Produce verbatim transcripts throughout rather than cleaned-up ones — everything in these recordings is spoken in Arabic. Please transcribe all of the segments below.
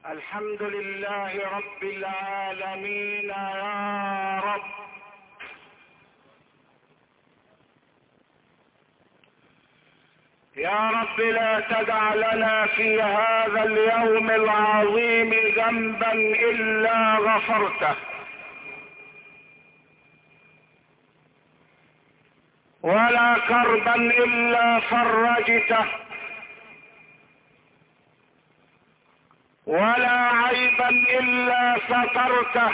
الحمد لله رب العالمين يا رب. يا رب لا تدع لنا في هذا اليوم العظيم ذنبا إلا غفرته، ولا كربا إلا فرجته، ولا عيبا إلا سترته،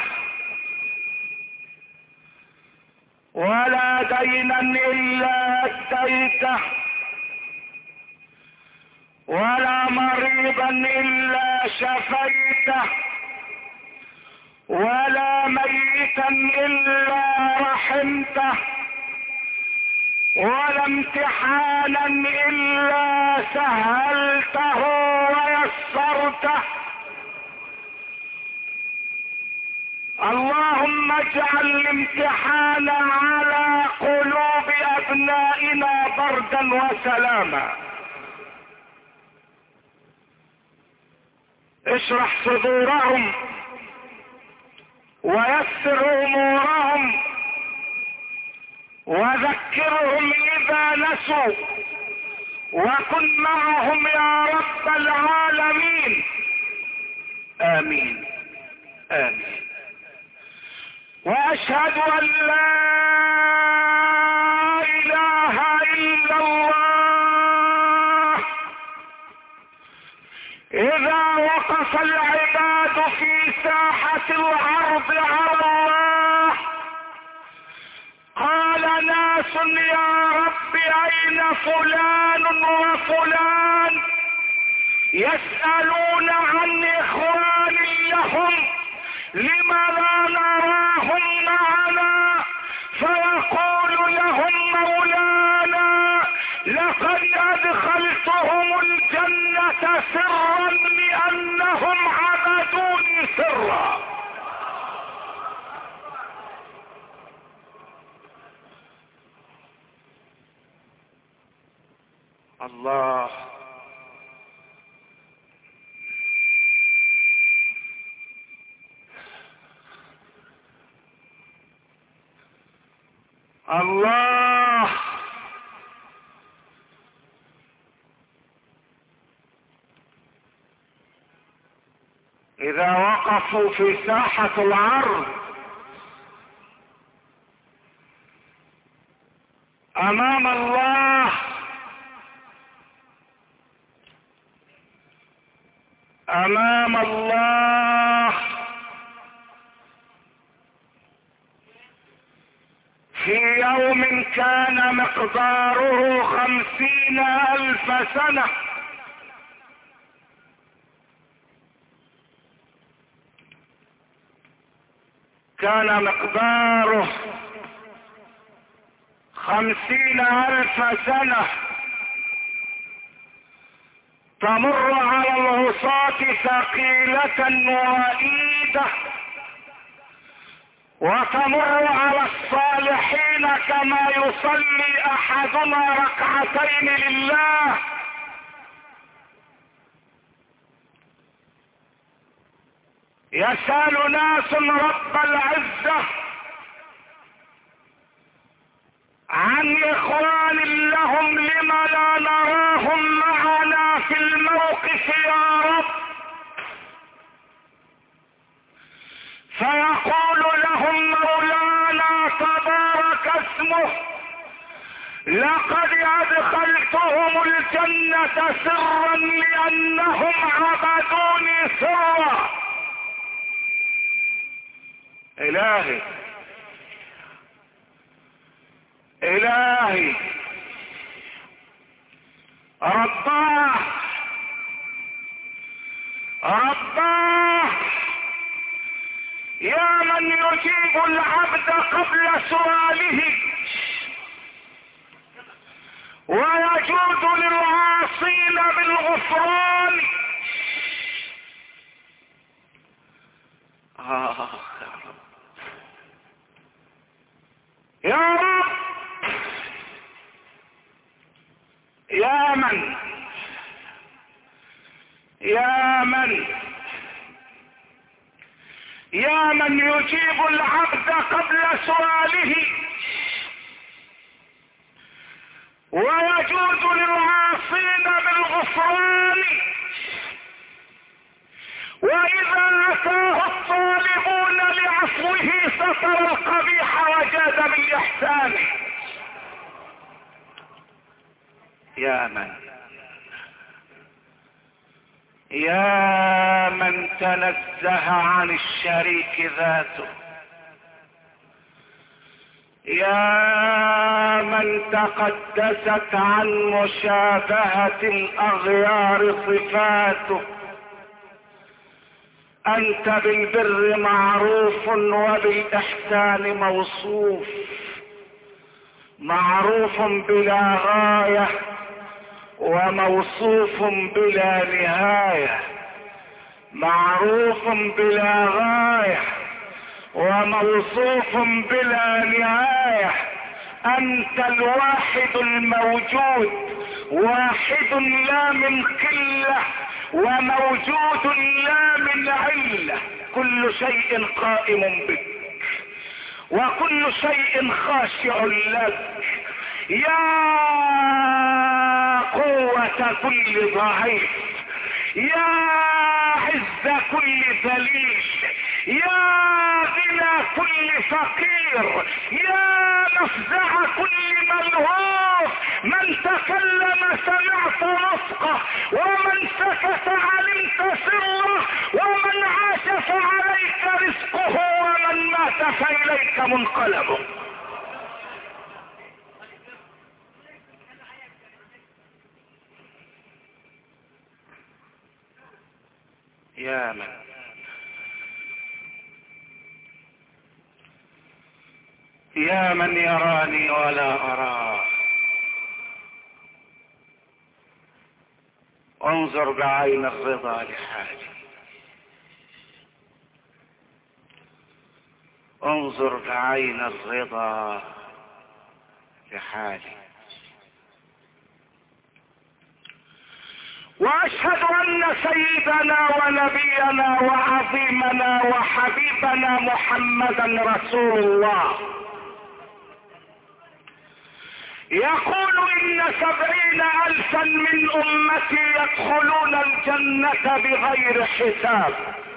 ولا دينا إلا أديته، ولا مريضا إلا شفيته، ولا ميتا إلا رحمته، ولا امتحانا إلا سهلته ويسرته. اللهم اجعل الامتحان على قلوب أبنائنا بردا وسلاما. اشرح صدورهم ويسر امورهم وذكرهم اذا نسوا، وكن معهم يا رب العالمين. امين امين. واشهد ان لا اله الا الله. اذا وقف العباد في ساحة العرض على الله قال ناس يا رب اين فلان وفلان، يسألون عن اخوان لهم لم لا نراهم معنا، فيقول لهم مولانا لقد ادخلتهم الجنة سرا لانهم عبدوني سرا. الله الله. اذا وقفوا في ساحة العرض امام الله امام الله في يوم كان مقداره خمسين الف سنة، كان مقداره خمسين الف سنة، تمر على العصاة ثقيلة وعيدة، وتمر على الصالحين كما يصلي احدنا ركعتين لله. يسأل ناس رب العزة عن اخوان لهم لم لا نراهم معنا في الموقف يا رب، فيقول لهم مولانا تبارك اسمه لقد ادخلتهم الجنة سرا لانهم عبدوني سرا. الهي الهي رباه رباه يا من يجيب العبد قبل سؤاله ويجود للعاصين بالغفران. آه يا رب يا من يا من يا من يجيب العبد قبل سؤاله ويجوز للعاصين بالغفران، وإذا أتاه الطالبون لعفوه ستر القبيح وجاد بالإحسان. يا من يا من تنزه عن الشريك ذاته، يا من تقدست عن مشابهة الأغيار صفاته، أنت بالبر معروف وبالإحسان موصوف، معروف بلا غاية وموصوف بلا نهاية، معروف بلا غاية وموصوف بلا نهاية. أنت الواحد الموجود، واحد لا من قلة وموجود لا من علة، كل شيء قائم بك وكل شيء خاشع لك. يا قوة كل ضعيف، يا عز كل ذليل، يا غنى كل فقير، يا مفزع كل ملهوف. من تكلم سمعت نطقه، ومن سكت علمت سره، ومن عاش فعليك رزقه، ومن مات فإليك منقلبه. يا من يا من يراني ولا أراه، انظر بعين الرضا لحالي، انظر بعين الرضا لحالي. واشهد ان سيدنا ونبينا وعظيمنا وحبيبنا محمدا رسول الله يقول ان سبعين الفا من امتي يدخلون الجنة بغير حساب.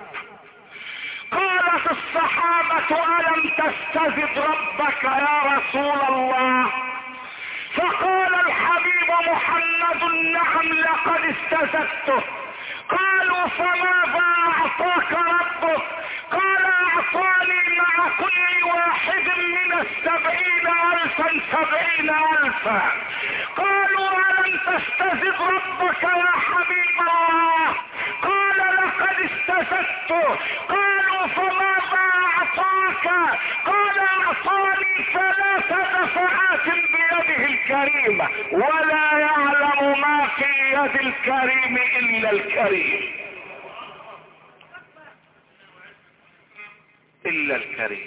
قالت الصحابة الم تستزد ربك يا رسول الله؟ فقال الحبيب محمد نعم لقد استزدته. قالوا فماذا اعطاك ربك؟ قال اعطاني مع كل واحد من السبعين الفا سبعين الفا. قالوا الم تستزد ربك يا حبيب الله؟ قال لقد استزدته. قالوا فماذا اعطاك؟ قال اعطاني ثلاث دفعات بيده الكريمة، ولا يعلم ما في يد الكريم الا الكريم، الا الكريم.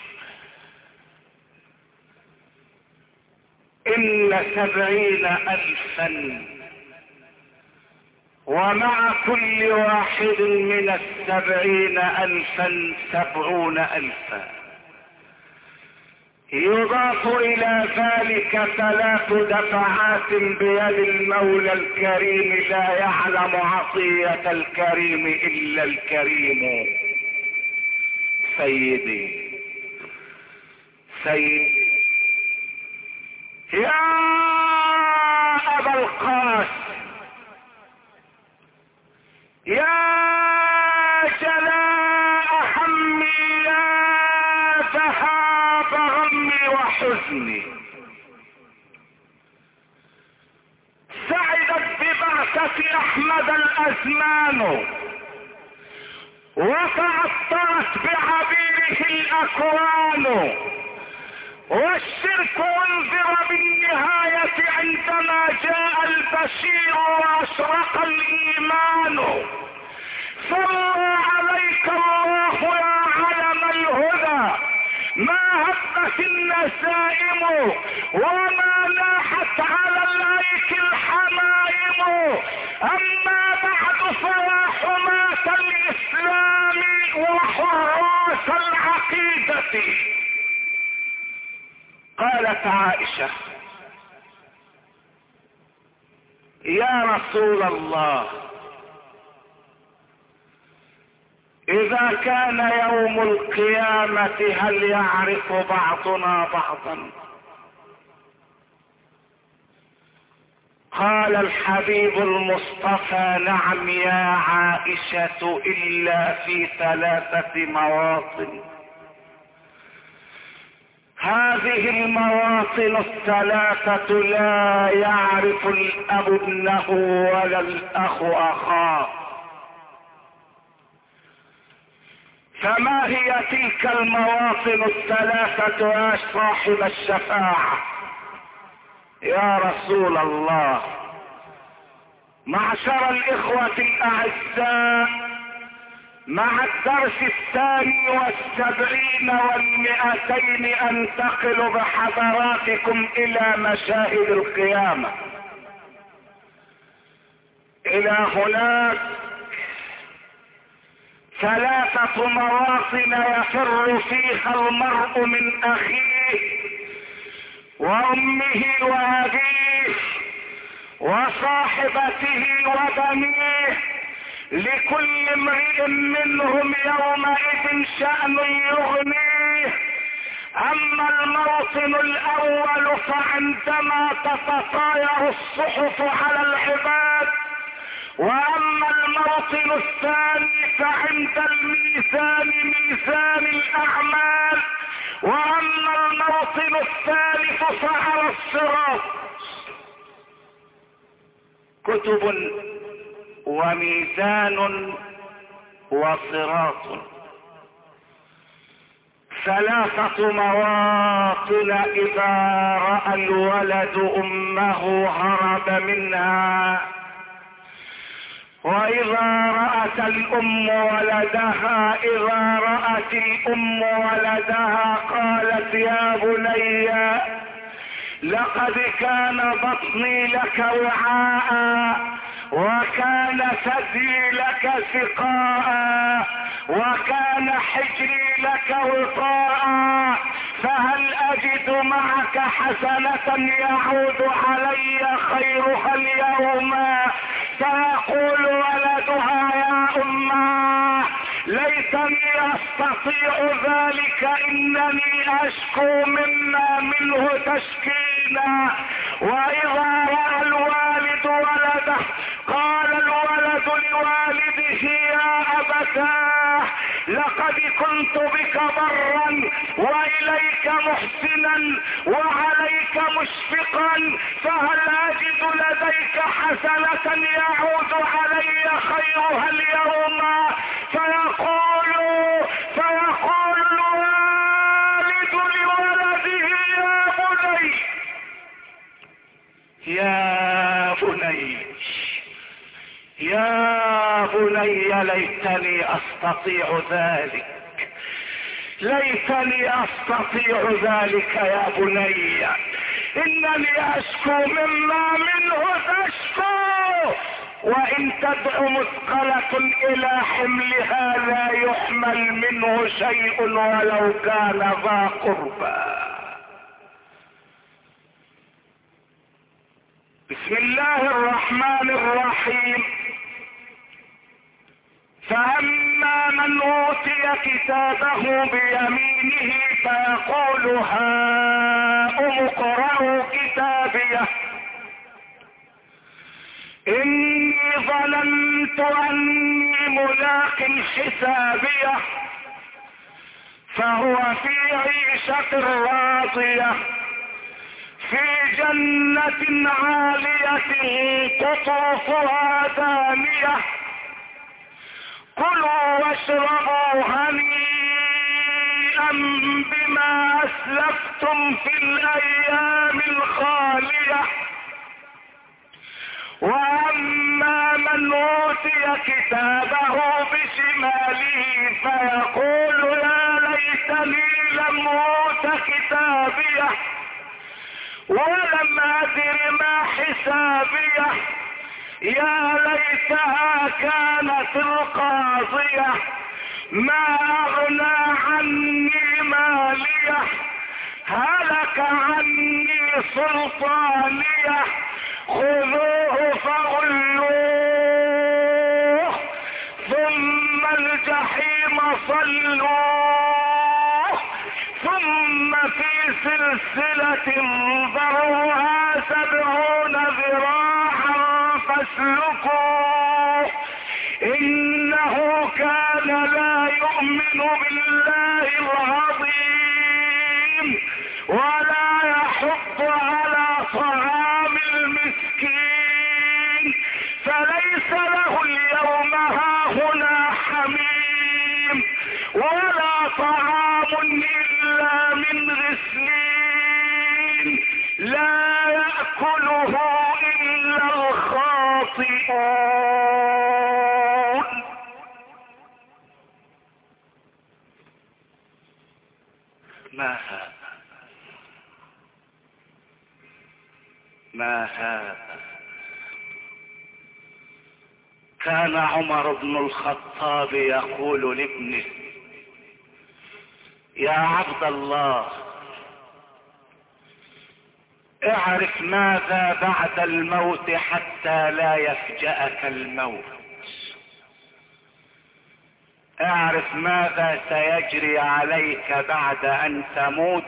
ان سبعين الفا، ومع كل واحد من السبعين الفا سبعون الفا، يضاف الى ذلك ثلاث دفعات بيد المولى الكريم، لا يعلم عطية الكريم الا الكريم. سيدي سيدي يا ابا القاسم، يا جلاء همي، يا ذهاب غمي وحزني، سعدت ببعثة احمد الازمان، وتعطرت بعبيره الاكوان، والشرك انذر بالنهاية عندما جاء البشير واشرق الايمان. صلى عليك الله يا علم الهدى، ما هبت النسائم وما لاحت على الايك الحمائم. اما بعد فيا حماة الاسلام وحراس اساس العقيدة. قالت عائشة: يا رسول الله، اذا كان يوم القيامة هل يعرف بعضنا بعضا؟ قال الحبيب المصطفى: نعم يا عائشة، الا في ثلاثة مواطن. هذه المواطن الثلاثة لا يعرف الاب ابنه ولا الاخ اخاه. فما هي تلك المواطن الثلاثة يا صاحب الشفاعة يا رسول الله؟ معشر الاخوة الاعزاء، مع الدرس الثاني والسبعين والمئتين انتقل بحضراتكم الى مشاهد القيامة. الى هناك ثلاثة مواطن يفر فيها المرء من اخيه وامه وابيه وصاحبته وبنيه، لكل امرئ منهم يومئذ شأن يغنيه. اما الموطن الاول فعندما تتطاير الصحف على العباد، واما الموطن الثاني فعند الميزان، ميزان الاعمال، واما الموطن الثالث فعلى الصراط. كتب وميزان وصراط، ثلاثة مواطن. اذا رأى الولد امه هرب منها، واذا رأت الام ولدها، اذا رأت الام ولدها قالت: يا بني، لقد كان بطني لك وعاء، وكان ثدي لك سقاء، وكان حجري لك وطاء، فهل اجد معك حسنة يعود علي خيرها اليوم؟ فيقول ولدها: يا اماه، ليتني استطيع ذلك، انني اشكو مما منه تشكينا. واذا راى الوالد ولده قال الولد لوالده: يا ابتاه، لقد كنت بك برا واليك محسنا وعليك مشفقا، فهل اجد لديك حسنة يعود علي خيرها اليوم؟ فيقول فيقول الوالد لولده: يا بني، يا بني، يا بني، ليتني استطيع ذلك، ليتني استطيع ذلك يا بني، انني اشكو مما منه تشكو، وان تدع مثقلة الى حملها لا يحمل منه شيء ولو كان ذا قربى. بسم الله الرحمن الرحيم. فأما من أوتي كتابه بيمينه فيقول: هاؤم اقرءوا كتابيه، إني ظننت أني ملاق حسابيه، فهو في عيشة راضية في جنة عالية قطوفها دانية، كلوا واشربوا هنيئا بما اسلفتم في الايام الخالية. واما من اوتي كتابه بشماله فيقول: يا ليتني لم اوت كتابيه ولم ادر ما حسابيه، يا ليتها كانت القاضية، ما اغنى عني ماليه، هلك عني سلطانيه، خذوه فغلوه ثم الجحيم صلوه، ثم في سلسلة ذرعها سبعون ذراعا فاسلكوه، إنه كان لا يؤمن بالله العظيم ولا يحض على طعام المسكين، فليس له اليوم هاهنا حميم ولا طعام إلا من غسلين لا يأكله إلا الخاطئون. ما هذا ما هذا كان عمر بن الخطاب يقول لابنه: يا عبد الله، اعرف ماذا بعد الموت حتى لا يفجأك الموت، اعرف ماذا سيجري عليك بعد ان تموت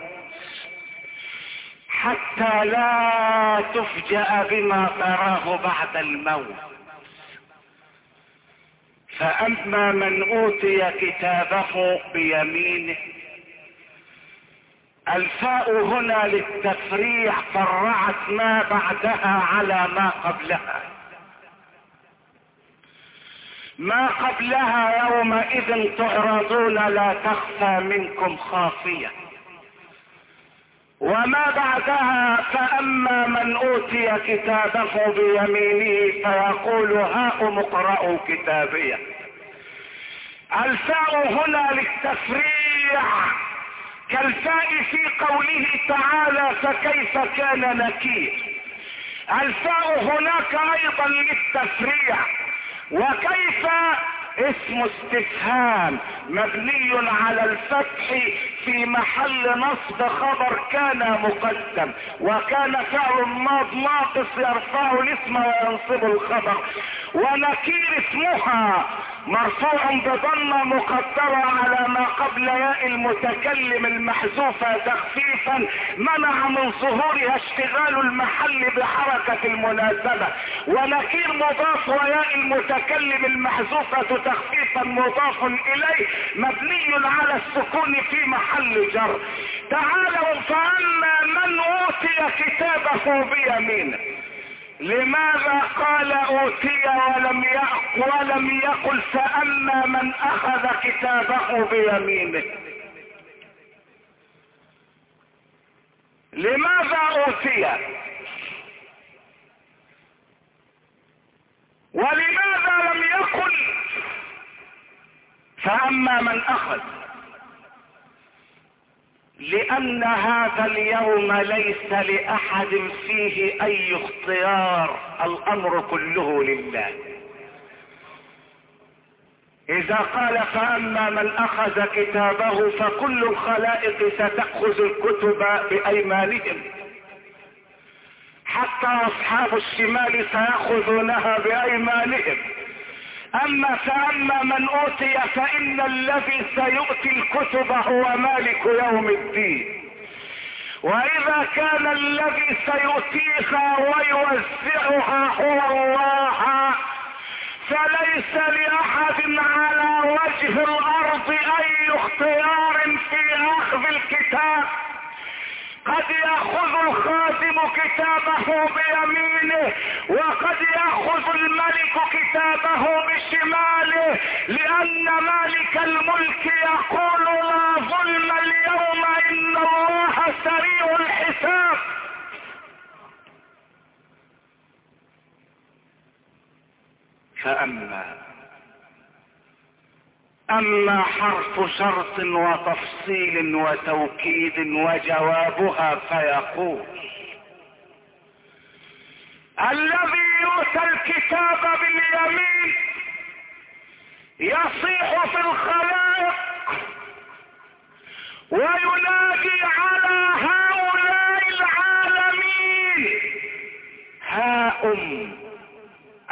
حتى لا تفجأ بما تراه بعد الموت. فأما من أوتي كتابه بيمينه، الفاء هنا للتفريع فرعت ما بعدها على ما قبلها. ما قبلها يومئذ تعرضون لا تخفى منكم خافية، وما بعدها فأما من أوتي كتابه بيمينه فيقول هاؤم اقرءوا كتابيه. الفاء هنا للتفريع كالفاء في قوله تعالى فكيف كان نكير. الفاء هناك ايضا للتفريع. وكيف اسم استفهام مبني على الفتح في محل نصب خبر كان مقدم، وكان فعل ماض ناقص يرفع الاسم وينصب الخبر. ونكير اسمها مرفوع بضمه مقدره على ما قبل ياء المتكلم المحذوفه تخفيفا منع من ظهورها اشتغال المحل بحركه المناسبه. ونكير مضاف وياء المتكلم المحذوفه تخفيفا مضاف اليه مبني على السكون في محل جر. تعالوا فاما من اوتي كتابه بيمينه. لماذا قال اوتي ولم يقل ولم يقل فاما من اخذ كتابه بيمينه؟ لماذا اوتي ولماذا لم يقل فاما من اخذ؟ لان هذا اليوم ليس لاحد فيه اي اختيار، الامر كله لله. اذا قال فاما من اخذ كتابه فكل الخلائق ستأخذ الكتب بايمانهم، حتى اصحاب الشمال سيأخذونها بايمانهم. اما فاما من اوتي فان الذي سيؤتي الكتب هو مالك يوم الدين. واذا كان الذي سيؤتيها ويوزعها هو الله فليس لاحد على وجه الارض اي اختيار في اخذ الكتاب. قد ياخذ الخادم كتابه بيمينه وقد ياخذ الملك كتابه بشماله، لان مالك الملك يقول لا ظلم اليوم ان الله سريع الحساب. فاما اما حرف شرط وتفصيل وتوكيد وجوابها فيقول الذي يؤتى الكتاب باليمين يصيح في الخلائق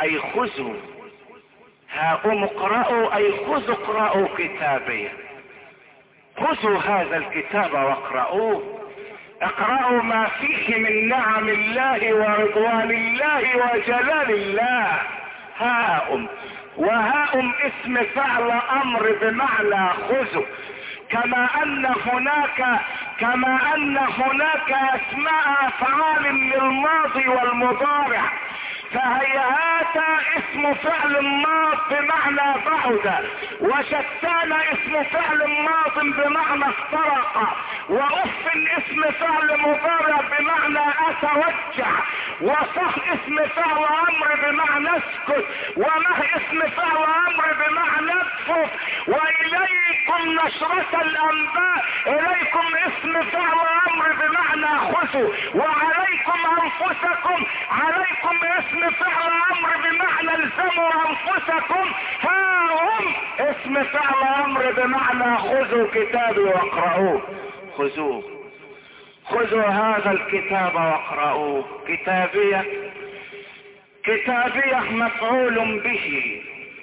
اي خذوا، هاؤم اقرأوا اي خذوا اقرأوا كتابي، خذوا هذا الكتاب واقرأوه، اقرأوا ما فيه من نعم الله ورضوان الله وجلال الله. هاؤم، وهاؤم اسم فعل امر بمعنى خذوا، كما ان هناك كما ان هناك اسماء افعال للماضي والمضارع، فهيهات اسم فعل ماض بمعنى بعد، وشتان اسم فعل ماض بمعنى افترق، واف اسم فعل مضارع بمعنى اتوجع، وصح اسم فعل امر بمعنى اسكت، ومه اسم فعل امر بمعنى اكفف، واليكم نشرة الانباء، اليكم اسم فعل امر بمعنى خذوا، وعليكم انفسكم، عليكم اسم فعل امر بمعنى الزموا انفسكم، ها هم اسم فعل امر بمعنى خذوا كتابي واقرأوه، خذوه، خذوا هذا الكتاب واقرأوه. كتابية، كتابية مفعول به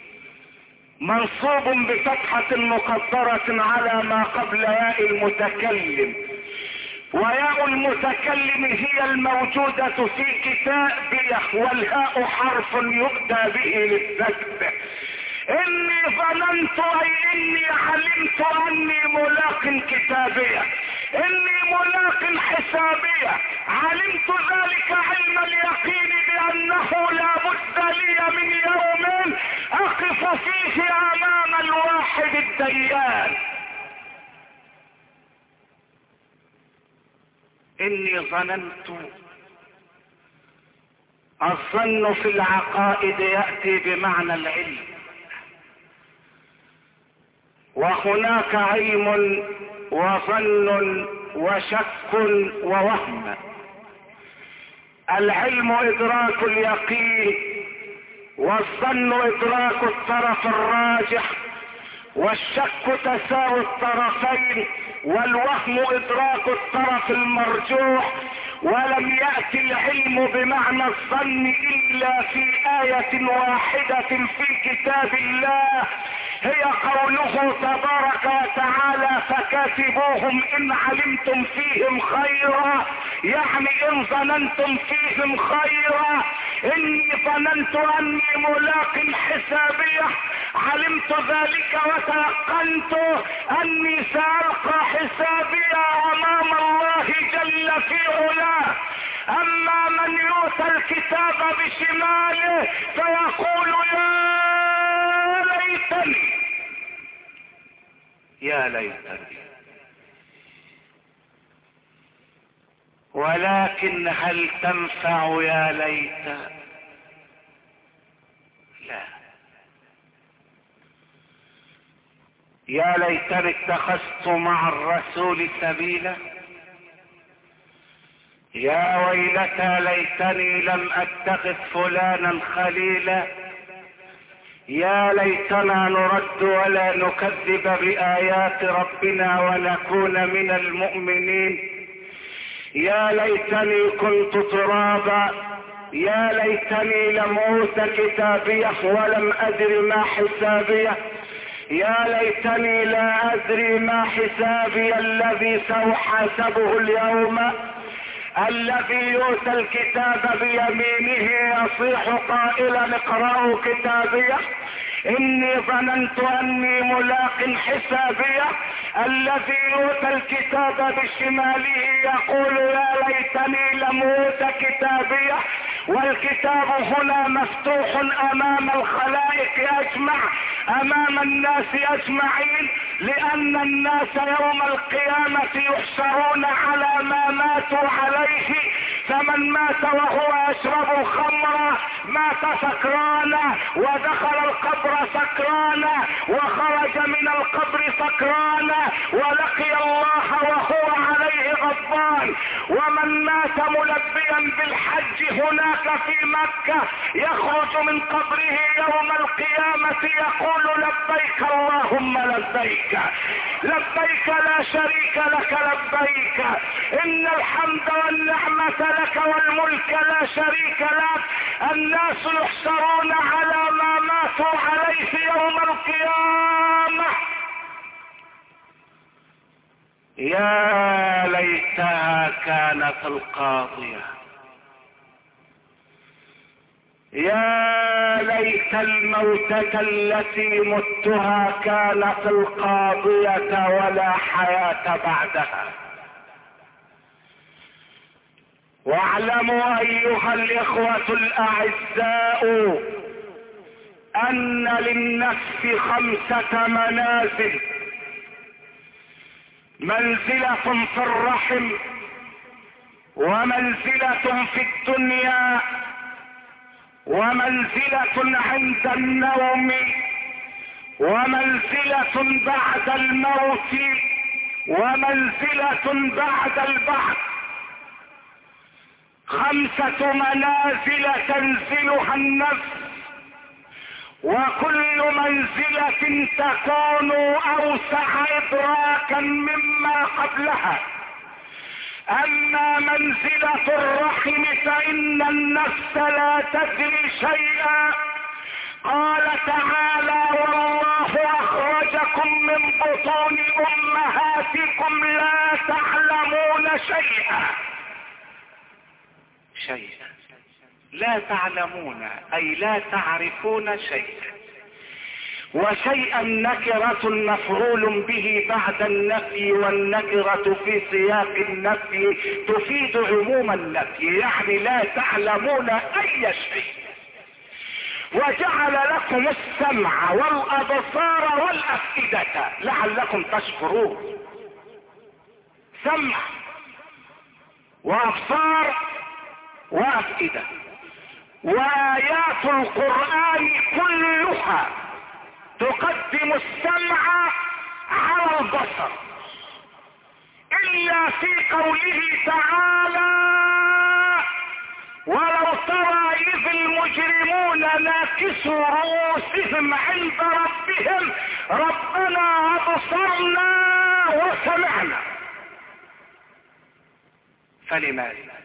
منصوب بفتحة مقدرة على ما قبل ياء المتكلم، وياء المتكلم هي الموجودة في كتابية، والهاء حرف يؤتى به للسكت. اني ظننت اي اني علمت اني ملاق كتابية، اني ملاق حسابية، علمت ذلك علم اليقين بانه لا بد لي من يوم اقف فيه امام الواحد الديان. اني ظننت، الظن في العقائد يأتي بمعنى العلم، وهناك علم وظن وشك ووهم. العلم ادراك اليقين، والظن ادراك الطرف الراجح، والشك تساوي الطرفين، والوهم ادراك الطرف المرجوح. ولم يأتي العلم بمعنى الظن الا في آية واحدة في كتاب الله، هي قوله تبارك وتعالى فكاتبوهم ان علمتم فيهم خيرا، يعني ان ظننتم فيهم خيرا. اني ظننت اني ملاق حسابيه، علمت ذلك وتيقنت اني سألقى حسابيا امام الله جل في علاه. اما من يؤتى الكتاب بشماله فيقول يا ليتني، يا ليتني. ولكن هل تنفع يا ليت؟ لا. يا ليتني اتخذت مع الرسول سبيلا، يا ويلتى ليتني لم اتخذ فلانا خليلا، يا ليتنا نرد ولا نكذب بآيات ربنا ونكون من المؤمنين، يا ليتني كنت ترابا، يا ليتني لم اوت كتابيه ولم ادر ما حسابيه، يا ليتني لا ادري ما حسابي الذي سأحاسبه اليوم. الذي يؤتى الكتاب بيمينه يصيح قائلا اقرأوا كتابيه اني ظننت اني ملاق حسابيه. الذي يؤتى الكتاب بشماله يقول يا ليتني لم اوت كتابيه. والكتاب هنا مفتوح امام الخلائق اجمع، امام الناس اجمعين، لان الناس يوم القيامة يحشرون على ما ماتوا عليه، فمن مات وهو يشرب الخمر مات سكرانا، ودخل القبر سكرانا، وخرج من القبر سكرانا، ولقي الله وهو عليه غضبان. ومن مات ملبيا بالحج هناك في مكة يخرج من قبره يوم القيامة يقول لبيك اللهم لبيك. لبيك لبيك لا شريك لك لبيك ان الحمد والنعمة لك والملك لا شريك لك. الناس يحشرون على ما ماتوا عليه يوم القيامة. يا ليتها كانت القاضية، يا ليت الموتة التي متها كانت القاضية ولا حياة بعدها. واعلموا ايها الاخوة الاعزاء ان للنفس خمسة منازل: منزلة في الرحم، ومنزلة في الدنيا، ومنزلة عند النوم، ومنزلة بعد الموت، ومنزلة بعد البعث. خمسة منازل تنزلها النفس، وكل منزلة تكون اوسع ادراكا مما قبلها. اما منزلة الرحم فان النفس لا تدري شيئا. قال تعالى: والله اخرجكم من بطون امهاتكم لا تعلمون شيئا. شيئا لا تعلمون اي لا تعرفون شيئا. وشيئا نكرة مفعول به بعد النفي، والنكرة في سياق النفي تفيد عموم النفي، يعني لا تعلمون اي شيء. وجعل لكم السمع والابصار والافئدة لعلكم تشكرون. سمع وابصار وافئدة. وايات القرآن كلها تقدم السمع على البصر، الا في قوله تعالى: ولو ترى اذ المجرمون ناكسوا رؤوسهم عند ربهم ربنا ابصرنا وسمعنا. فلماذا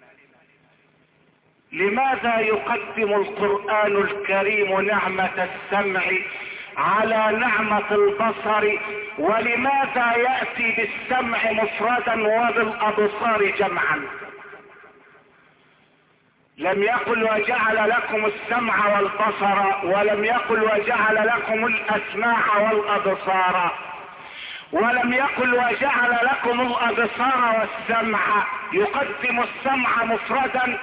لماذا يقدم القرآن الكريم نعمة السمع على نعمة البصر؟ ولماذا يأتي بالسمع مفردا وبالأبصار جمعا؟ لم يقل وجعل لكم السمع والبصر، ولم يقل وجعل لكم الأسماع والأبصار، ولم يقل وجعل لكم الأبصار والسمع. يقدم السمع مفردا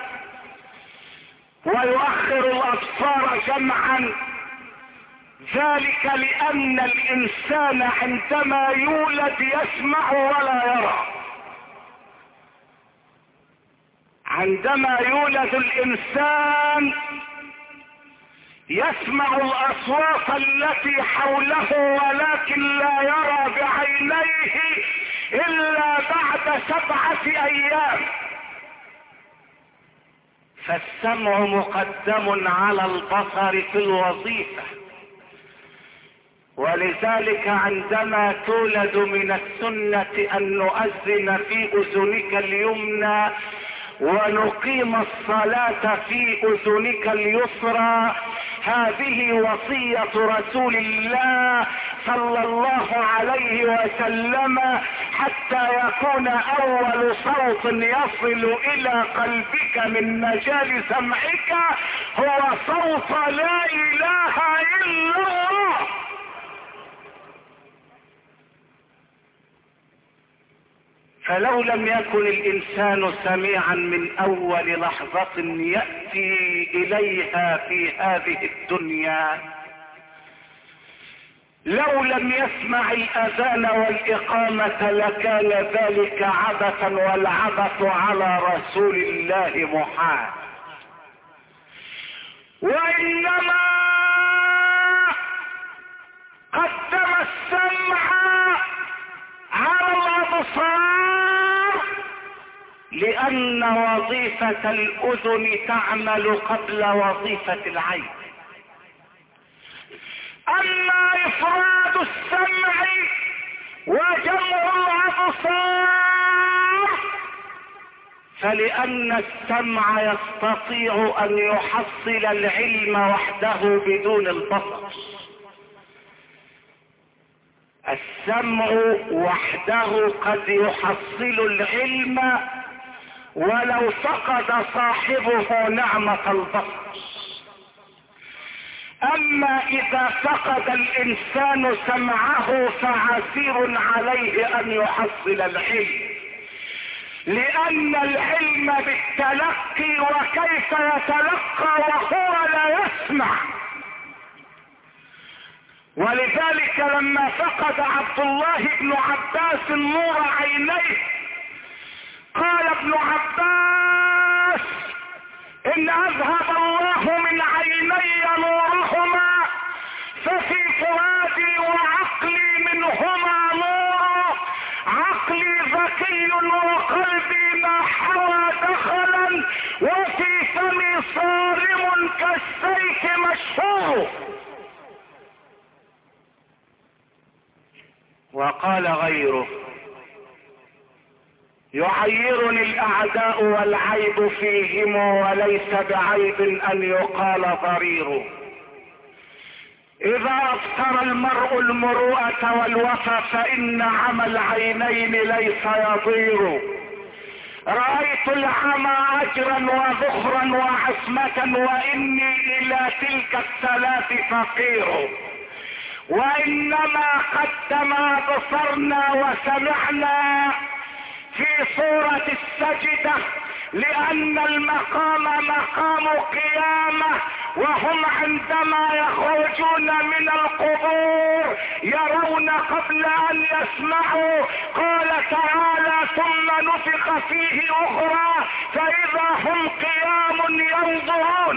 ويؤخر الأبصار جمعا، ذلك لأن الإنسان عندما يولد يسمع ولا يرى. عندما يولد الإنسان يسمع الأصوات التي حوله ولكن لا يرى بعينيه إلا بعد سبعة أيام. فالسمع مقدم على البصر في الوظيفة، ولذلك عندما تولد من السنة أن نؤذن في أذنك اليمنى ونقيم الصلاة في أذنك اليسرى. هذه وصية رسول الله صلى الله عليه وسلم، حتى يكون أول صوت يصل إلى قلبك من مجال سمعك هو صوت لا إله إلا الله. فلو لم يكن الإنسان سميعا من أول لحظة يأتي إليها في هذه الدنيا، لو لم يسمع الأذان والإقامة لكان ذلك عبثا، والعبث على رسول الله محال. وإنما قدم السمع على الأبصار لأن وظيفة الأذن تعمل قبل وظيفة العين. أما إفراد السمع الابصار، فلان السمع يستطيع ان يحصل العلم وحده بدون البصر. السمع وحده قد يحصل العلم ولو فقد صاحبه نعمة البصر. اما اذا فقد الانسان سمعه فعسير عليه ان يحصل العلم، لان العلم بالتلقي، وكيف يتلقى وهو لا يسمع؟ ولذلك لما فقد عبد الله بن عباس نور عينيه قال ابن عباس: ان اذهب الله من عيني نورهما ففي فؤادي وعقلي منهما نور، عقلي ذكي وقلبي ما حوى دخلا، وفي فمي صارم كالسيف مشهور. وقال غيره: يعيرني الاعداء والعيب فيهم، وليس بعيب ان يقال ضرير. اذا ابصر المرء المروءة والوفى فان عمى العينين ليس يضير. رأيت العمى اجرا وذخرا وعصمة، واني الى تلك الثلاث فقير. وانما قدم بصرنا وسمعنا في صورة السجدة، لان المقام مقام قيامة، وهم عندما يخرجون من القبور يرون قبل ان يسمعوا. قال تعالى: ثم نفخ فيه اخرى فاذا هم قيام ينظرون.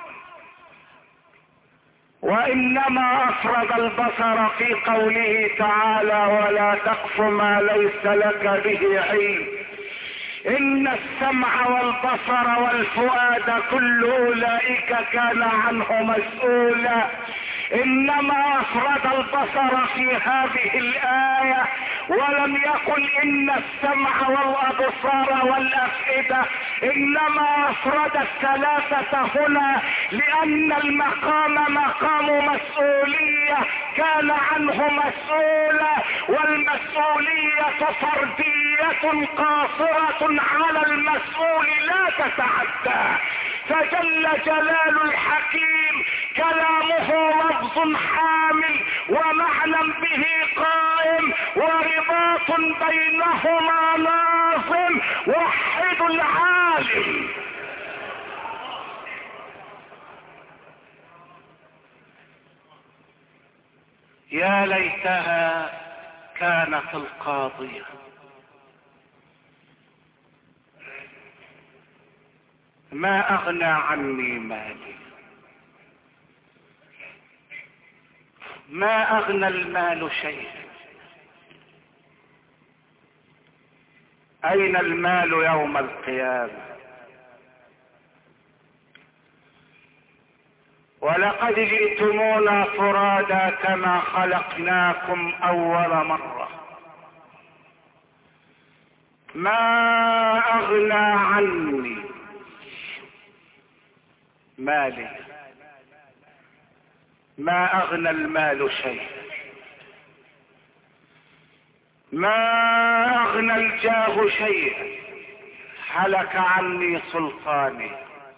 وانما افرد البصر في قوله تعالى: ولا تقف ما ليس لك به علم. ان السمع والبصر والفؤاد كل اولئك كان عنه مسؤولا. انما افرد البصر في هذه الايه، ولم يقل ان السمع والابصار والافئده، انما افرد الثلاثه هنا لان المقام مقام مسؤوليه كان عنه مسؤولا، والمسؤوليه فرديه قاصره على المسؤول لا تتعدى. فجل جلال الحكيم كلامه لفظ حامل ومعنى به قائم، ورباط بينهما لازم. وحد العالم. يا ليتها كانت القاضية. ما اغنى عني مالي، ما اغنى المال شيئا. اين المال يوم القيامة؟ ولقد جئتمونا فرادا كما خلقناكم اول مرة. ما اغنى عني مالي، ما اغنى المال شيء، ما اغنى الجاه شيئا، هلك عني سلطاني.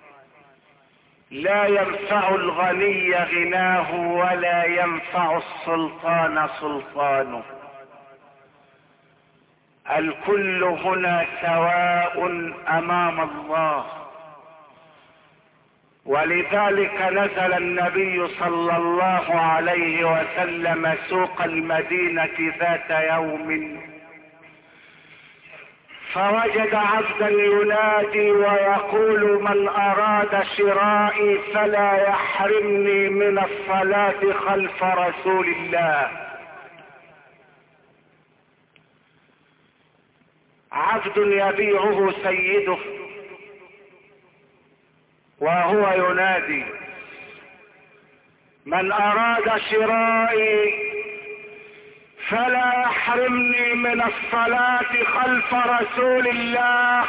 لا ينفع الغني غناه ولا ينفع السلطان سلطانه. الكل هنا سواء امام الله. ولذلك نزل النبي صلى الله عليه وسلم سوق المدينة ذات يوم، فوجد عبدا ينادي ويقول: من اراد شرائي فلا يحرمني من الصلاة خلف رسول الله. عبد يبيعه سيده وهو ينادي: من اراد شرائي فلا يحرمني من الصلاة خلف رسول الله.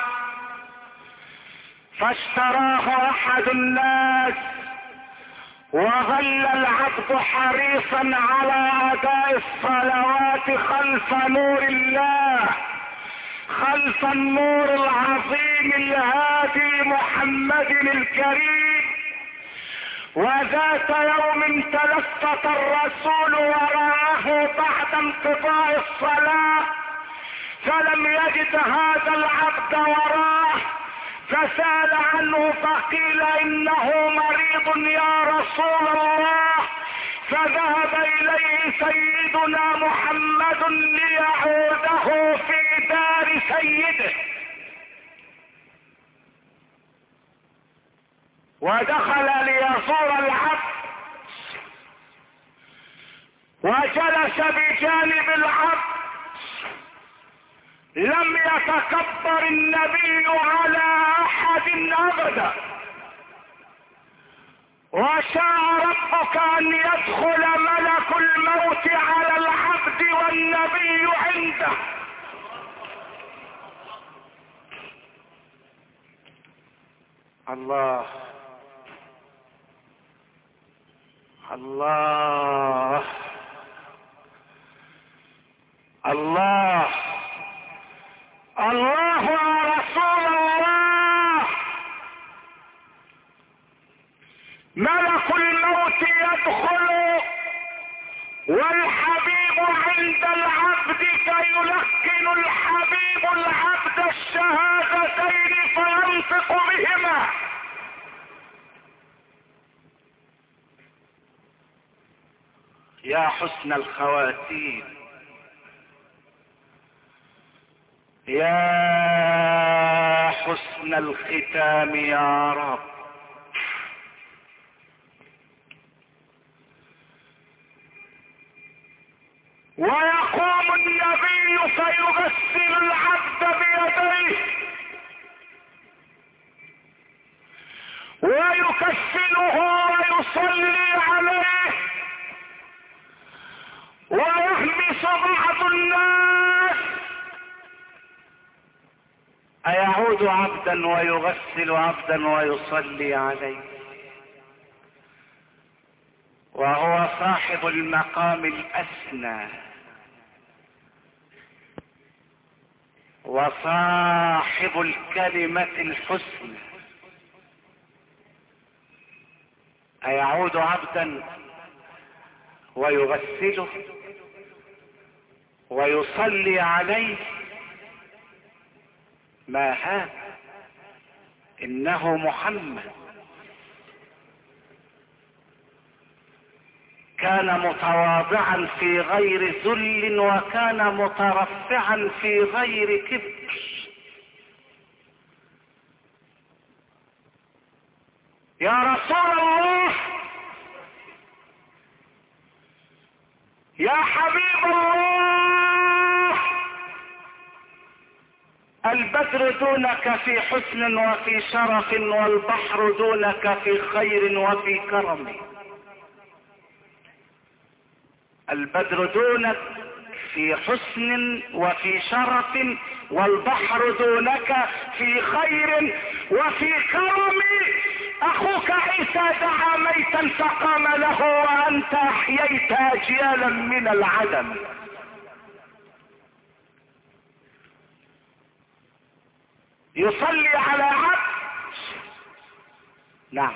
فاشتراه احد الناس، وظل العبد حريصا على اداء الصلوات خلف نور الله، خلف النور العظيم الهادي محمد الكريم. وذات يوم تلفت الرسول وراءه بعد انقضاء الصلاة، فلم يجد هذا العبد وراه، فسأل عنه فقيل انه مريض يا رسول الله. فذهب اليه سيدنا محمد ليعوده في دار سيده، ودخل ليزور العبد وجلس بجانب العبد. لم يتكبر النبي على احد ابدا، وشاء ربك ان يدخل ملك الموت على العبد والنبي عنده. الله الله الله الله يا رسول الله. ملك الموت يدخل والحبيب عند العبد فيلقن الحبيب العبد الشهادتين فينطق بهما. يا حسن الخواتيم، يا حسن الختام يا رب. ويقوم النبي فيغسل العبد بيديه ويكفنه ويصلي عليه، ويهمس بعض الناس أيعود عبدا ويغسل عبدا ويصلي عليه، وهو صاحب المقام الأسنى وصاحب الكلمة الحسنى. أيعود عبدا ويغسله ويصلي عليه؟ ما هذا؟ إنه محمد كان متواضعا في غير ذل، وكان مترفعا في غير كبر. يا رسول الله، يا حبيب الله، البدر دونك في حسن وفي شرف، والبحر دونك في خير وفي كرم. البدر دونك في حسن وفي شرف، والبحر دونك في خير وفي كرم. اخوك عيسى دعا ميتا فقام له، وانت احييت اجيالا من العدم. يصلي على عبد، نعم،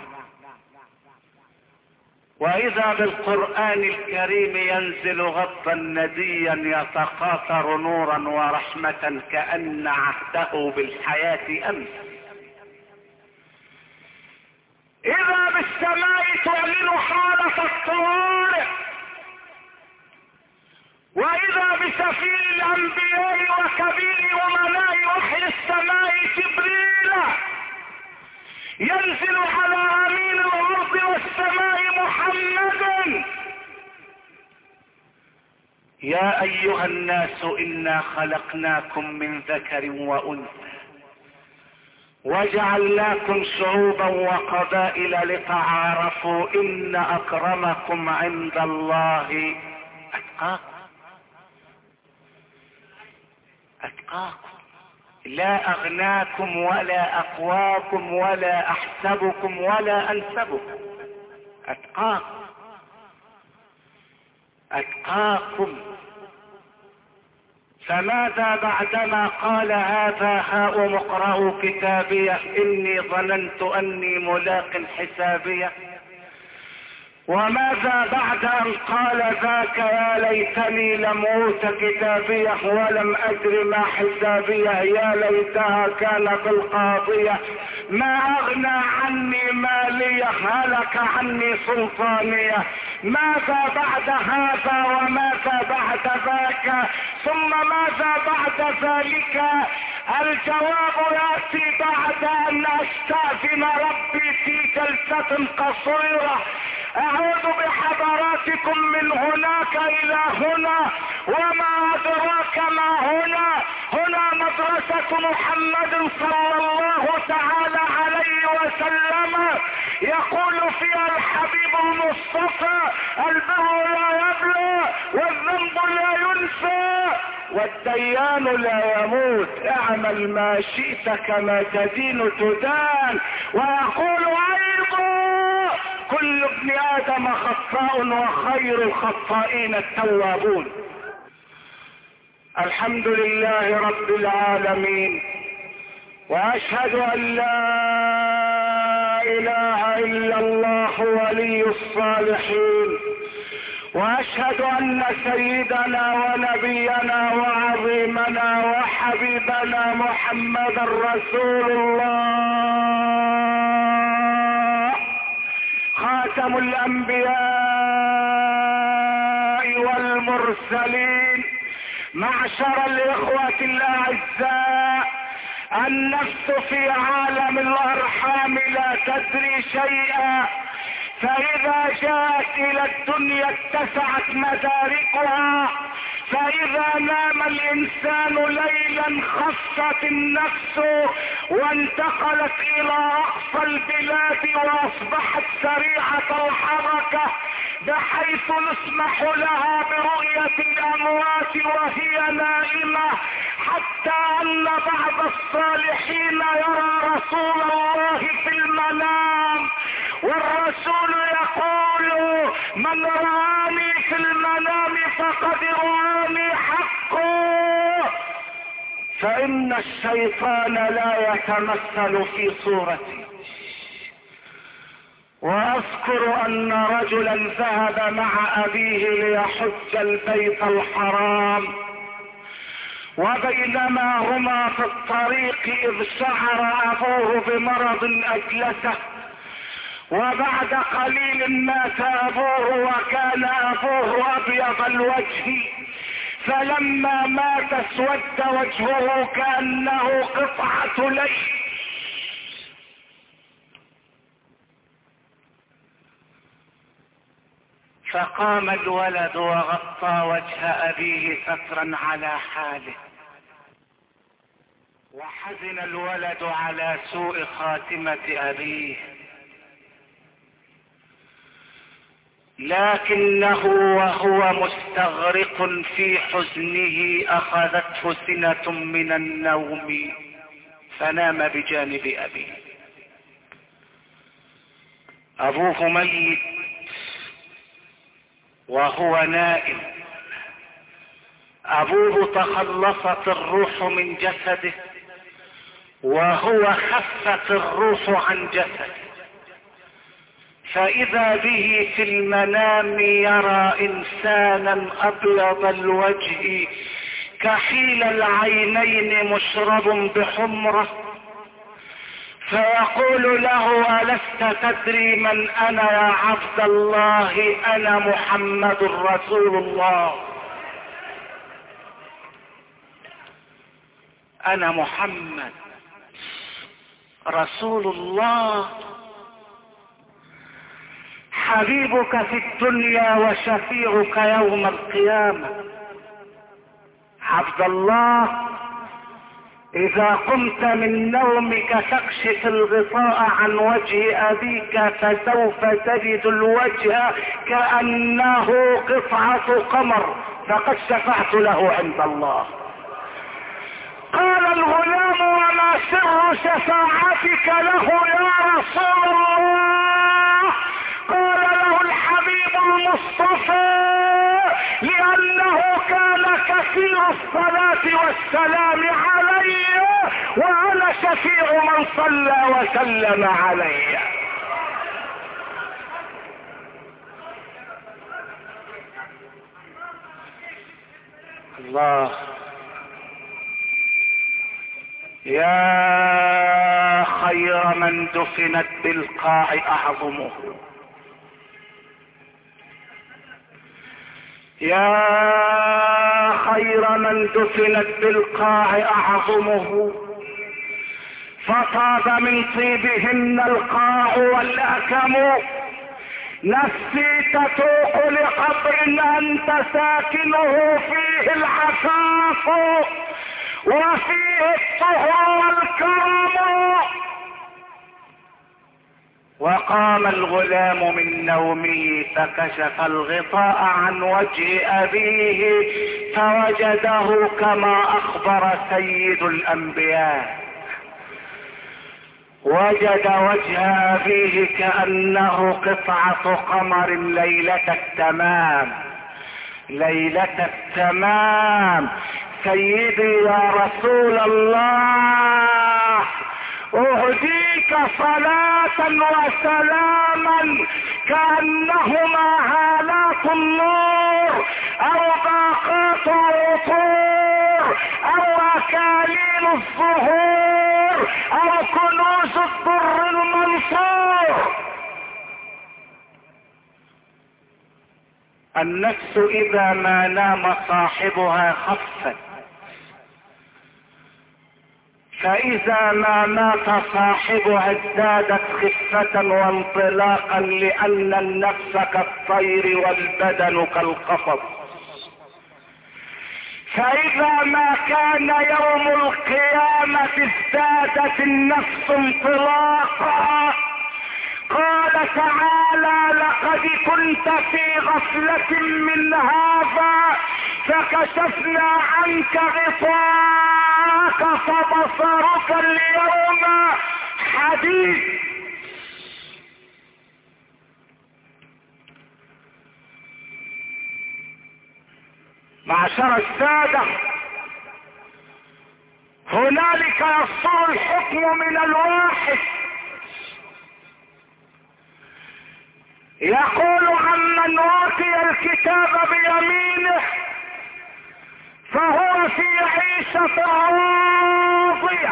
واذا بالقرآن الكريم ينزل غضا نديا يتقاطر نورا ورحمة كأن عهده بالحياة امس. اذا بالسماء تعلن حالة الطوارئ، واذا بسفير الانبياء وكبير امناء وحي السماء جبريل ينزل على امين الارض والسماء محمد. يا ايها الناس انا خلقناكم من ذكر وانثى وجعلناكم شعوبا وقبائل لتعارفوا ان اكرمكم عند الله اتقاكم. أتقاكم، لا أغناكم ولا أقواكم ولا أحسبكم ولا أنسبكم، أتقاكم أتقاكم. فماذا بعدما قال هذا هاؤم اقرأوا كتابيه إني ظننت أني ملاق حسابيه؟ وماذا بعد أن قال ذاك يا ليتني لم أوت كتابيه ولم أدر ما حسابيه يا ليتها كانت القاضية ما أغنى عني ماليه هلك عني سلطانيه؟ ماذا بعد هذا وماذا بعد ذاك ثم ماذا بعد ذلك؟ الجواب يأتي بعد أن أستأذن ربي في جلسة قصيرة. أعود بحضراتكم من هناك إلى هنا، وما أدراك ما هنا. هنا مدرسة محمد صلى الله تعالى عليه وسلم، يقول فيها الحبيب المصطفى البر لا يبلى والذنب لا ينسى والديان لا يموت، اعمل ما شئت كما تدين تدان. ويقول ايضا كل ابن ادم خطاء وخير الخطائين التوابون. الحمد لله رب العالمين، واشهد ان لا اله الا الله ولي الصالحين، واشهد ان سيدنا ونبينا وعظيمنا وحبيبنا محمدا رسول الله خاتم الانبياء والمرسلين. معشر الاخوة الاعزاء، النفس في عالم الارحام لا تدري شيئا، فاذا جاءت الى الدنيا اتسعت مداركها، فاذا نام الانسان ليلا خفت النفس وانتقلت الى اقصى البلاد واصبحت سريعة الحركة بحيث نسمح لها برؤية الاموات وهي نائمة، حتى ان بعض الصالحين يرى رسول الله في المنام، والرسول يقول من رآني في المنام فقد رآني حقه. فإن الشيطان لا يتمثل في صورتي. واذكر ان رجلا ذهب مع ابيه ليحج البيت الحرام، وبينما هما في الطريق اذ شعر ابوه بمرض اجلسه، وبعد قليل مات ابوه وكان ابوه ابيض الوجه، فلما مات اسود وجهه كأنه قطعة ليل. فقام الولد وغطى وجه ابيه سترا على حاله، وحزن الولد على سوء خاتمة ابيه، لكنه وهو مستغرق في حزنه اخذته سنة من النوم فنام بجانب ابيه. ابوه ميت وهو نائم، ابوه تخلصت الروح من جسده وهو خفت الروح عن جسده، فاذا به في المنام يرى انسانا ابيض الوجه كحيل العينين مشرب بحمرة، فيقول له ألست تدري من أنا يا عبد الله؟ أنا محمد رسول الله، أنا محمد رسول الله، حبيبك في الدنيا وشفيعك يوم القيامة. عبد الله، اذا قمت من نومك تكشف الغطاء عن وجه ابيك فسوف تجد الوجه كأنه قطعة قمر، فقد شفعت له عند الله. الغلام: وما سر شفاعتك له يا رسول الله؟ قال له الحبيب المصطفى: لأنه كان كثير الصلاة والسلام علي، وأنا شفيع من صلى وسلم علي. الله. يا خير من دفنت بالقاع أعظمه، يا خير من دفنت بالقاع أعظمه، فطاب من طيبهن القاع والأكم. نفسي تتوق لقبر أنت ساكنه فيه العفاف وفيه الطهر والكرم. وقام الغلام من نومه فكشف الغطاء عن وجه أبيه فوجده كما أخبر سيد الأنبياء، وجد وجه أبيه كأنه قطعة قمر ليلة التمام، ليلة التمام. سيدي يا رسول الله، أهديك صلاة وسلاما كأنهما هالات النور أو باقات العطور أو أكاليل الزهور أو كنوز الضر المنصور. النفس إذا ما نام صاحبها خفت، فإذا ما مات صاحبها ازدادت خفة وانطلاقا، لأن النفس كالطير والبدن كالقفص. فإذا ما كان يوم القيامة ازدادت النفس انطلاقا. قال تعالى: لقد كنت في غفلة من هذا فكشفنا عنك غطاءك فبصرك اليوم حديد. معشر السادة، هنالك يصدر الحكم من الواحد، يقول عمن أوتي الكتاب بيمينه فهو في عيشة راضية.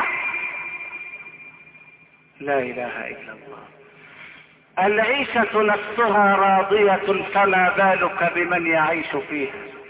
لا إله إلا الله. العيشة نفسها راضية، فما بالك بمن يعيش فيها؟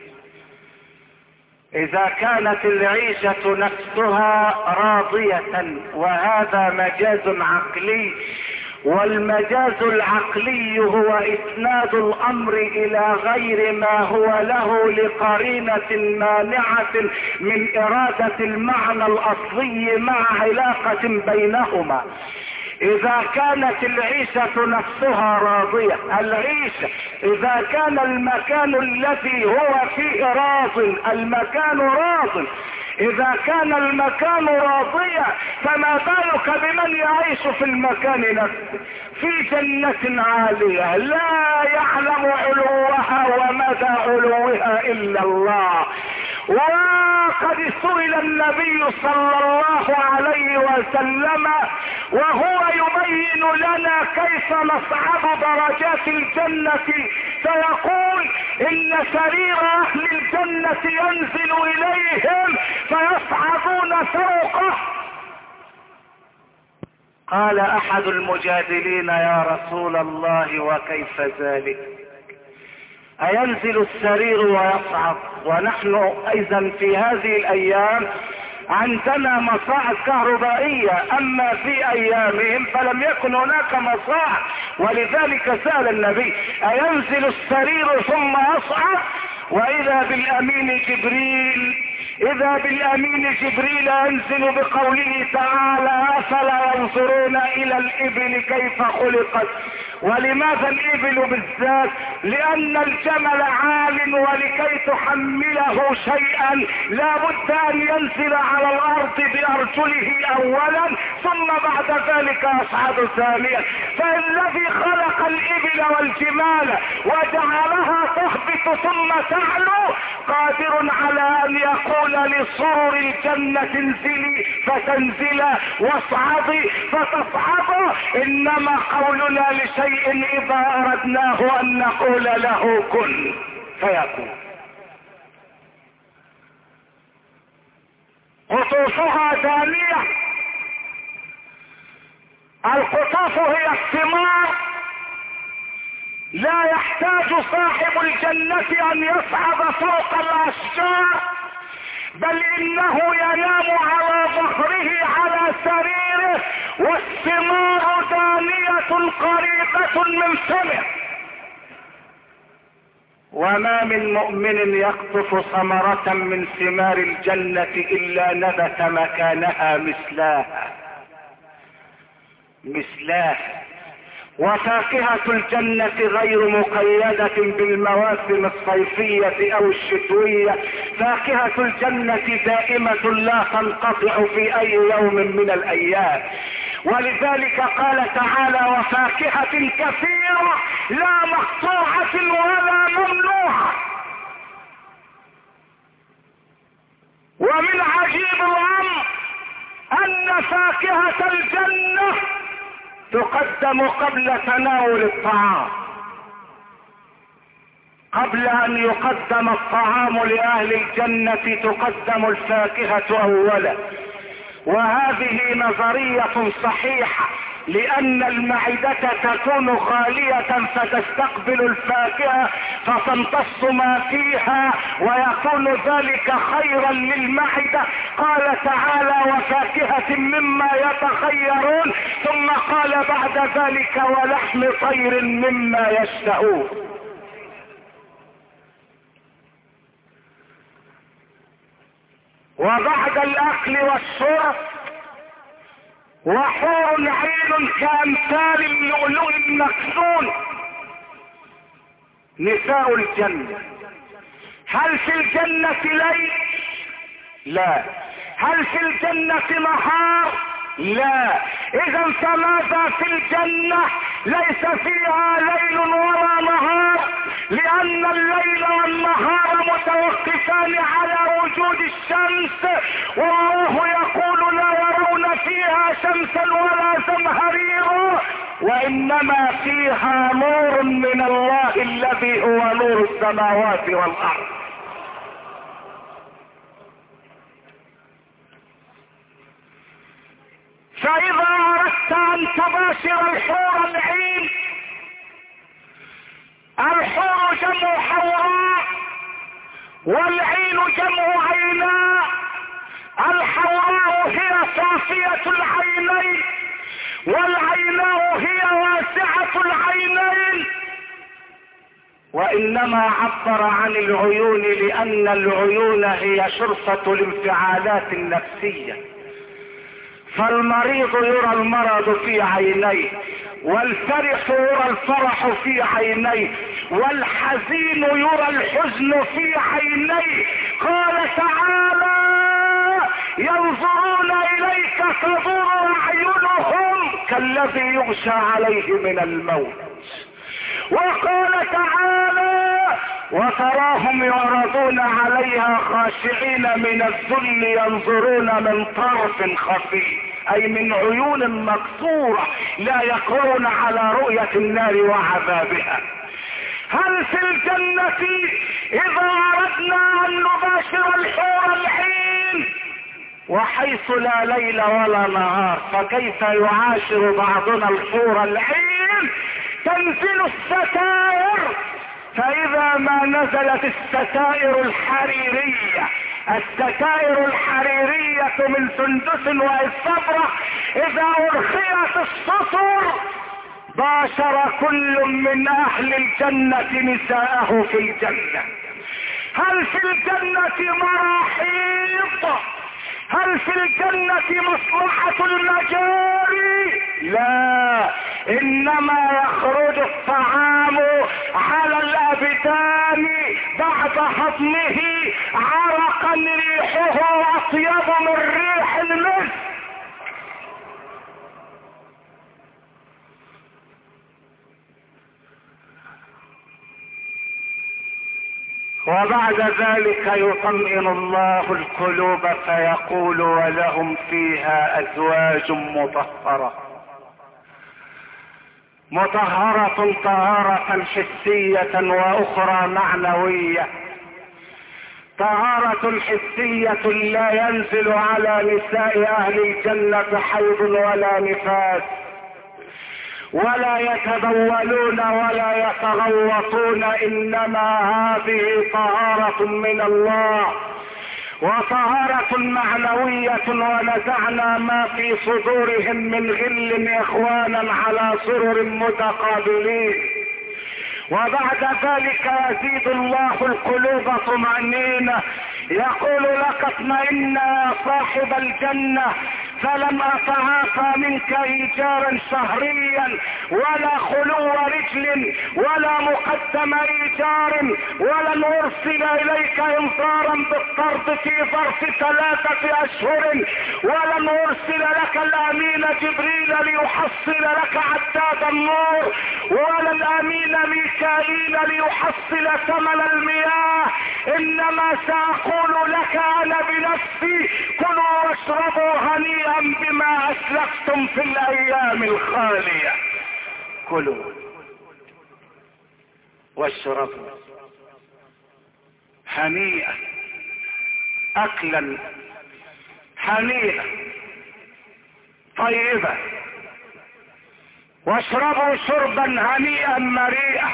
إذا كانت العيشة نفسها راضية، وهذا مجاز عقلي، والمجاز العقلي هو إسناد الأمر إلى غير ما هو له لقرينة مانعة من إرادة المعنى الأصلي مع علاقة بينهما. إذا كانت العيشة نفسها راضية، العيشة إذا كان المكان الذي هو فيه راض، المكان راض، إذا كان المكان راضيا فما بالك بمن يعيش في المكان نفسه، في جنة عالية لا يعلم علوها ومدى علوها إلا الله. وقد سئل النبي صلى الله عليه وسلم وهو يبين لنا كيف نصعد درجات الجنة، فيقول: إن سرير أهل الجنة ينزل إليهم فيصعدون فوقه. قال أحد المجادلين: يا رسول الله وكيف ذلك؟ أينزل السرير ويصعد؟ ونحن أيضا في هذه الأيام عندنا مصاعد كهربائية، أما في أيامهم فلم يكن هناك مصاعد، ولذلك سأل النبي: أينزل السرير ثم يصعد؟ وإذا بالأمين جبريل اذا بالامين جبريل ينزل بقوله تعالى افلا ينظرون الى الابل كيف خلقت. ولماذا الابل بالذات؟ لان الجمل عال ولكي تحمله شيئا لا بد ان ينزل على الارض بارجله اولا ثم بعد ذلك يصعد ثانيا. فالذي خلق الابل والجمال وجعلها تهبط ثم تعلو قادر على ان يقول لسرر الجنة انزلي فتنزل واصعدي فتصعد. انما قولنا لشيء اذا اردناه ان نقول له كن فيكون. قطوفها دانية. القطوف هي الثمار. لا يحتاج صاحب الجنة ان يصعد فوق الاشجار، بل انه ينام على ظهره على سريره والثمار دانية قريبة من فمه. وما من مؤمن يقطف ثمرة من ثمار الجنة الا نبت مكانها مثلاها مثلاها. وفاكهة الجنة غير مقيدة بالمواسم الصيفية او الشتوية. فاكهة الجنة دائمة لا تنقطع في اي يوم من الايام. ولذلك قال تعالى وفاكهة كثيرة لا مقطوعة ولا ممنوعة. ومن عجيب الامر ان فاكهة الجنة تقدم قبل تناول الطعام. قبل ان يقدم الطعام لاهل الجنة تقدم الفاكهة اولا. وهذه نظرية صحيحة لان المعدة تكون خالية فتستقبل الفاكهة فتمتص ما فيها ويكون ذلك خيرا للمعدة. قال تعالى وفاكهة مما يتخيرون ثم قال بعد ذلك ولحم طير مما يشتهون. وبعد الاكل والشرب وحور عين كامثال اللؤلؤ المكنون نساء الجنة. هل في الجنة ليل؟ لا. هل في الجنة نهار؟ لا. اذا فماذا في الجنة؟ ليس فيها ليل ولا نهار، لان الليل والنهار متوقفان على وجود الشمس. والله يقول لا يرون فيها شمسا ولا زمهريرا وانما فيها نور من الله الذي هو نور السماوات والارض. فاذا اردت ان تباشر الحور العين، الحور جمع حوراء والعين جمع عيناء. الحوراء هي صافية العينين والعيناء هي واسعة العينين. وانما عبر عن العيون لان العيون هي شرفة الانفعالات النفسية. فالمريض يرى المرض في عينيه، والفرح يرى الفرح في عينيه، والحزين يرى الحزن في عينيه. قال تعالى ينظرون اليك تدور اعينهم كالذي يغشى عليه من الموت. وقال تعالى وتراهم يعرضون عليها خاشعين من الذل ينظرون من طرف خفي، اي من عيون مكسورة لا يقرون على رؤية النار وعذابها. هل في الجنة اذا اردنا ان نباشر الحور العين وحيث لا ليل ولا نهار فكيف يعاشر بعضنا الحور العين؟ تنزل الستائر، فاذا ما نزلت الستائر الحريرية، الستائر الحريرية من سندس واستبرق، اذا ارخيت السطر باشر كل من اهل الجنة نساءه في الجنة. هل في الجنة مراحيض؟ هل في الجنة مصلحة المجاري؟ لا، انما يخرج الطعام على الابدان بعد هضمه عرقا ريحه اطيب من ريح المسك. وبعد ذلك يطمئن الله القلوب فيقول ولهم فيها ازواج مطهرة مطهرة طهارة حسية واخرى معنوية. طهارة حسية لا ينزل على نساء اهل الجنة حيض ولا نفاس، ولا يتبولون ولا يتغوطون، انما هذه طهارة من الله وطهارة معنوية. ونزعنا ما في صدورهم من غل اخوانا على سرر متقابلين. وبعد ذلك يزيد الله القلوب طمأنينة، يقول لك اطمئن يا صاحب الجنة، فلم اتعافى منك ايجارا شهريا ولا خلو رجل ولا مقدم ايجار، ولن ارسل اليك انذارا بالطرد في ظرف ثلاثة اشهر، ولن ارسل لك الامين جبريل ليحصل لك عداد النور، ولا الامين ميكائيل ليحصل ثمن المياه. انما ساقول لك انا بنفسي كلوا واشربوا هنيئا بما اسلفتم في الايام الخالية. كلوا واشربوا هنيئا، اكلا هنيئا طيبا، واشربوا شربا هنيئا مريئا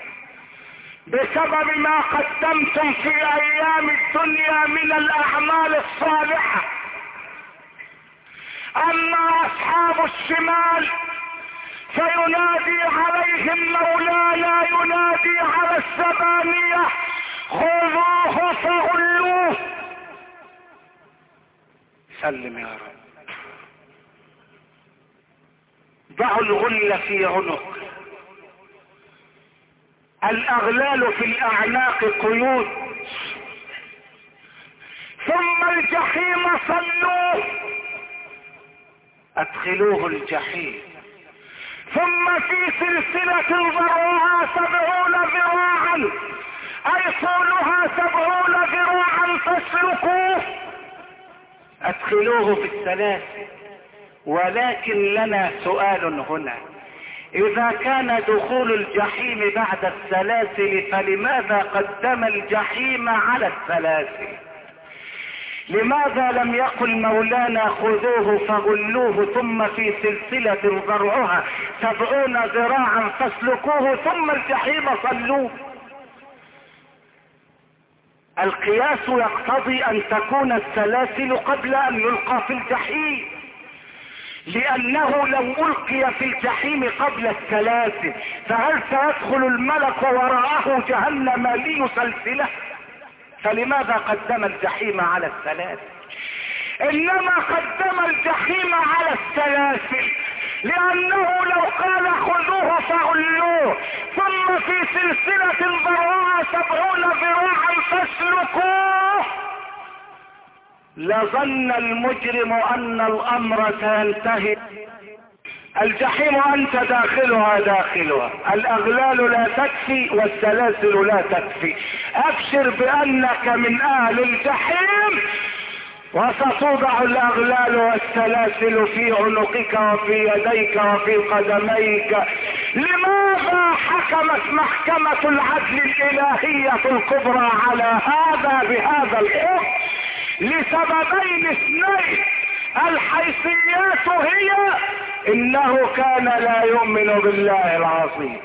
بسبب ما قدمتم في ايام الدنيا من الاعمال الصالحة. اما اصحاب الشمال فينادي عليهم مولانا، ينادي على الزبانية خذوه فغلوه. سلم يا رب. ضعوا الغل في عنق، الاغلال في الاعناق قيود، ثم الجحيم صلوه، ادخلوه الجحيم، ثم في سلسلة ذرعها سبعون ذراعا، اي طولها سبعون ذراعا فاسلكوه، ادخلوه في السلاسل. ولكن لنا سؤال هنا، اذا كان دخول الجحيم بعد السلاسل فلماذا قدم الجحيم على السلاسل؟ لماذا لم يقل مولانا خذوه فغلوه ثم في سلسلة ذرعها سبعون ذراعا فاسلكوه ثم الجحيم صلوه؟ القياس يقتضي ان تكون السلاسل قبل ان يلقى في الجحيم، لانه لو القي في الجحيم قبل السلاسل فهل سيدخل الملك وراءه جهنم ليسلسله؟ فلماذا قدم الجحيم على السلاسل؟ انما قدم الجحيم على السلاسل لانه لو قال خذوه فغلوه ثم في سلسلة ذرعها سبعون ذراعا فاسلكوه لظن المجرم ان الامر سينتهي. الجحيم انت داخلها داخلها، الاغلال لا تكفي والسلاسل لا تكفي. ابشر بانك من اهل الجحيم وستوضع الاغلال والسلاسل في عنقك وفي يديك وفي قدميك. لماذا حكمت محكمة العدل الالهية الكبرى على هذا بهذا الحكم؟ لسببين اثنين، الحيثيات هي انه كان لا يؤمن بالله العظيم،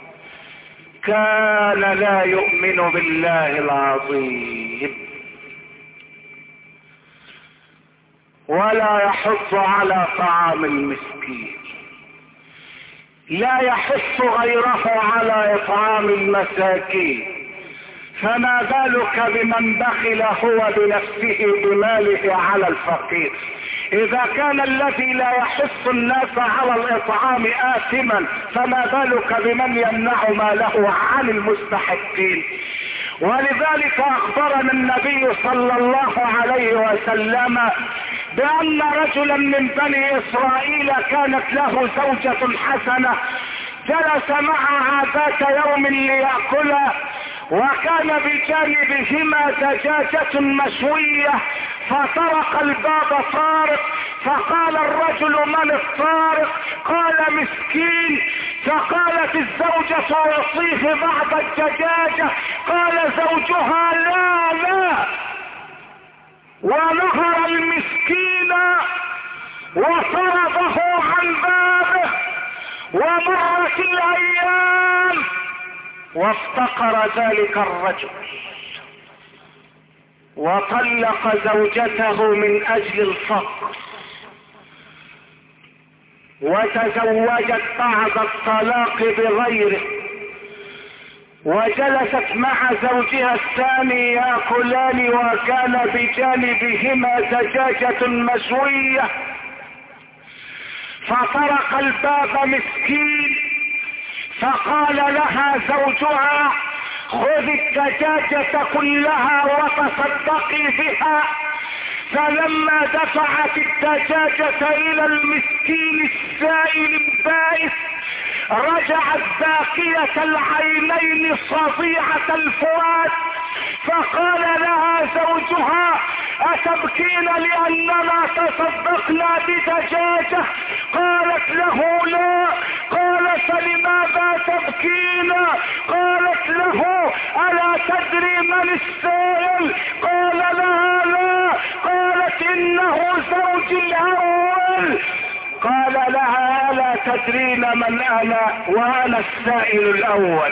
كان لا يؤمن بالله العظيم، ولا يحض على طعام المسكين، لا يحث غيره على اطعام المساكين. فما بالك بمن بخل هو بنفسه بماله على الفقير؟ اذا كان الذي لا يحث الناس على الاطعام آثما، فما بالك بمن يمنع ماله عن المستحقين؟ ولذلك اخبرنا النبي صلى الله عليه وسلم بان رجلا من بني اسرائيل كانت له زوجة حسنة، جلس معها ذات يوم ليأكلا، وكان بجانبهما دجاجة مشوية، فطرق الباب طارق، فقال الرجل: من الطارق؟ قال: مسكين. فقالت الزوجة: اعطيه بعض الدجاجة. قال زوجها: لا لا. ونهر المسكين وطرده عن بابه. ومرت الايام وافتقر ذلك الرجل وطلق زوجته من اجل الفقر، وتزوجت بعد الطلاق بغيره، وجلست مع زوجها الثاني ياكلان، وكان بجانبهما دجاجة مشوية، فطرق الباب مسكين، فقال لها زوجها: خذ الدجاجة كلها وتصدقي بها. فلما دفعت الدجاجة الى المسكين السائل البائس، رجعت باكية العينين صديعة الفؤاد، فقال لها زوجها: أتبكين لأننا تصدقنا بدجاجة؟ قالت له: لا. قال: فلماذا تبكين؟ قالت له: ألا تدري من السائل؟ قال لها: لا. قالت: إنه زوجي الأول. قال لها: ألا تدرين من أنا وأنا السائل الأول؟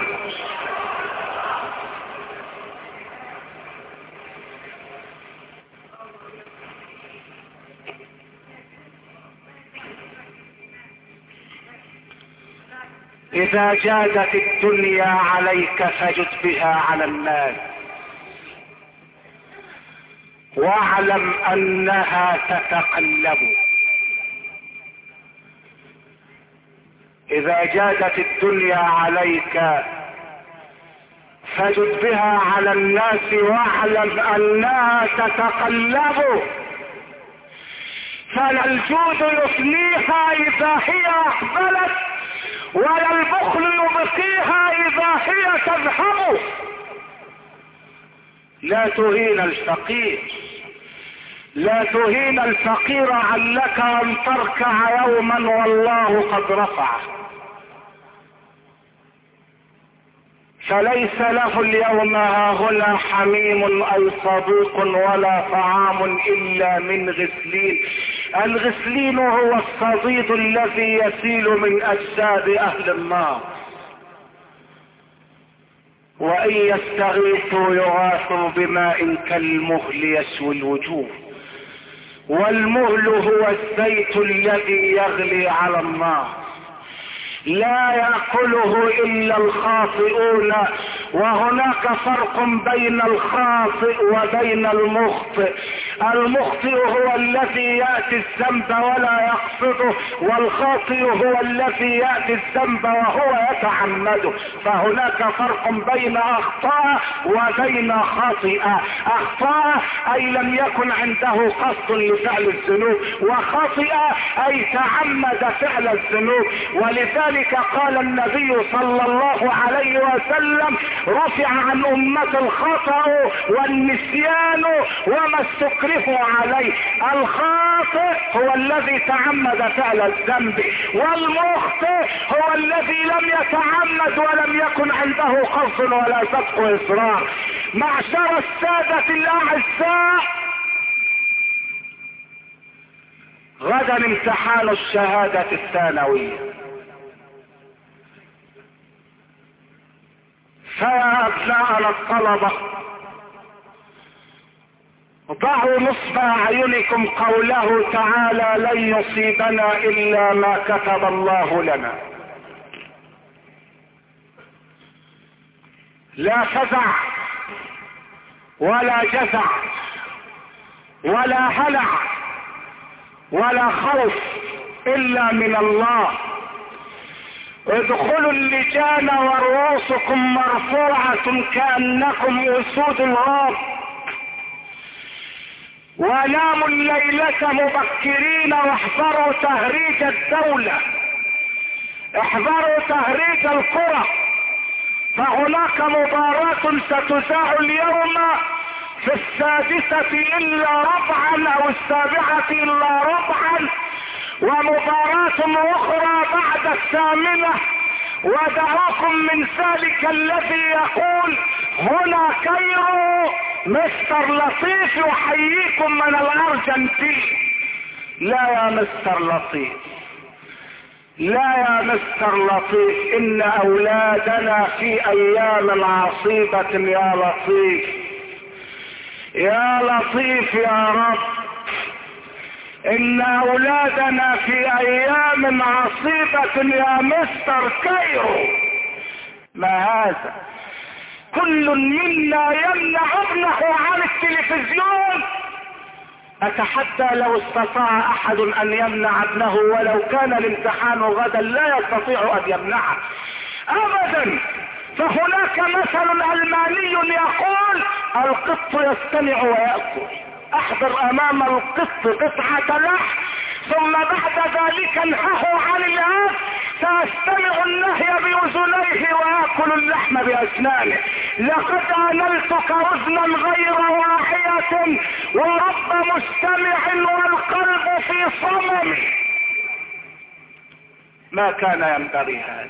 إذا جادت الدنيا عليك فجد بها على الناس، واعلم أنها تتقلب. إذا جادت الدنيا عليك فجد بها على الناس، واعلم أنها تتقلب. فلا الجود يفنيها إذا هي أقبلت، ولا البخل يبقيها إذا هي تذهب. لا تهين الفقير، لا تهين الفقير، علك أن تركع يوما والله قد رفعه. فليس له اليوم هاهنا حميم أو صديق ولا طعام إلا من غسلين. الغسلين هو الصديد الذي يسيل من أجساد أهل النار. وإن يستغيثوا يغاثوا بماء كالمهل يسوي الوجوه، والمهل هو الزيت الذي يغلي على النار، لا يأكله إلا الخاطئون. وهناك فرق بين الخاطئ وبين المخطئ. المخطئ هو الذي يأتي الذنب ولا يقصده، والخاطئ هو الذي يأتي الذنب وهو يتعمده. فهناك فرق بين أخطاء وبين خاطئة. أخطاء أي لم يكن عنده قصد لفعل الذنوب، وخاطئة أي تعمد فعل الذنوب. ولذلك قال النبي صلى الله عليه وسلم: رفع عن أمة الخطأ والنسيان وما استكرهوا عليه. الخاطئ هو الذي تعمد فعل الذنب، والمخطئ هو الذي لم يتعمد ولم يكن عنده قصد ولا سبق إصرار. معشر السادة الأعزاء، غدا امتحان الشهادة الثانوية، فيا أبناءنا الطلبة، ضعوا نصب أعينكم قوله تعالى: لن يصيبنا إلا ما كتب الله لنا. لا فزع ولا جزع ولا هلع ولا خوف الا من الله. ادخلوا اللجان ورؤوسكم مرفوعة كأنكم اسود الغاب، وناموا الليلة مبكرين واحذروا تهريج الدولة، احذروا تهريج القرى، فهناك مباراة ستذاع اليوم في السادسة الا ربعا او السابعة الا ربعا، ومباراة اخرى بعد الثامنة. ودعوكم من ذلك الذي يقول هنا كايرو مستر لطيف يحييكم من الارجنتين. لا يا مستر لطيف، لا يا مستر لطيف، ان اولادنا في ايام عصيبة يا لطيف، يا لطيف يا رب، ان اولادنا في ايام عصيبة يا مستر كايرو. ما هذا؟ كل منا يمنع ابنه عن التلفزيون. اتحدى لو استطاع احد ان يمنع ابنه ولو كان الامتحان غدا، لا يستطيع ان يمنعه ابدا. فهناك مثل الماني يقول القط يستمع ويأكل. احضر امام القط قطعة لحم ثم بعد ذلك انهه عن الاكل، سيستمع النهي باذنيه ويأكل اللحم باسنانه. لقد انلتك اذنا غير واعية ورب مستمع والقلب في صمم. ما كان ينبغي هذا.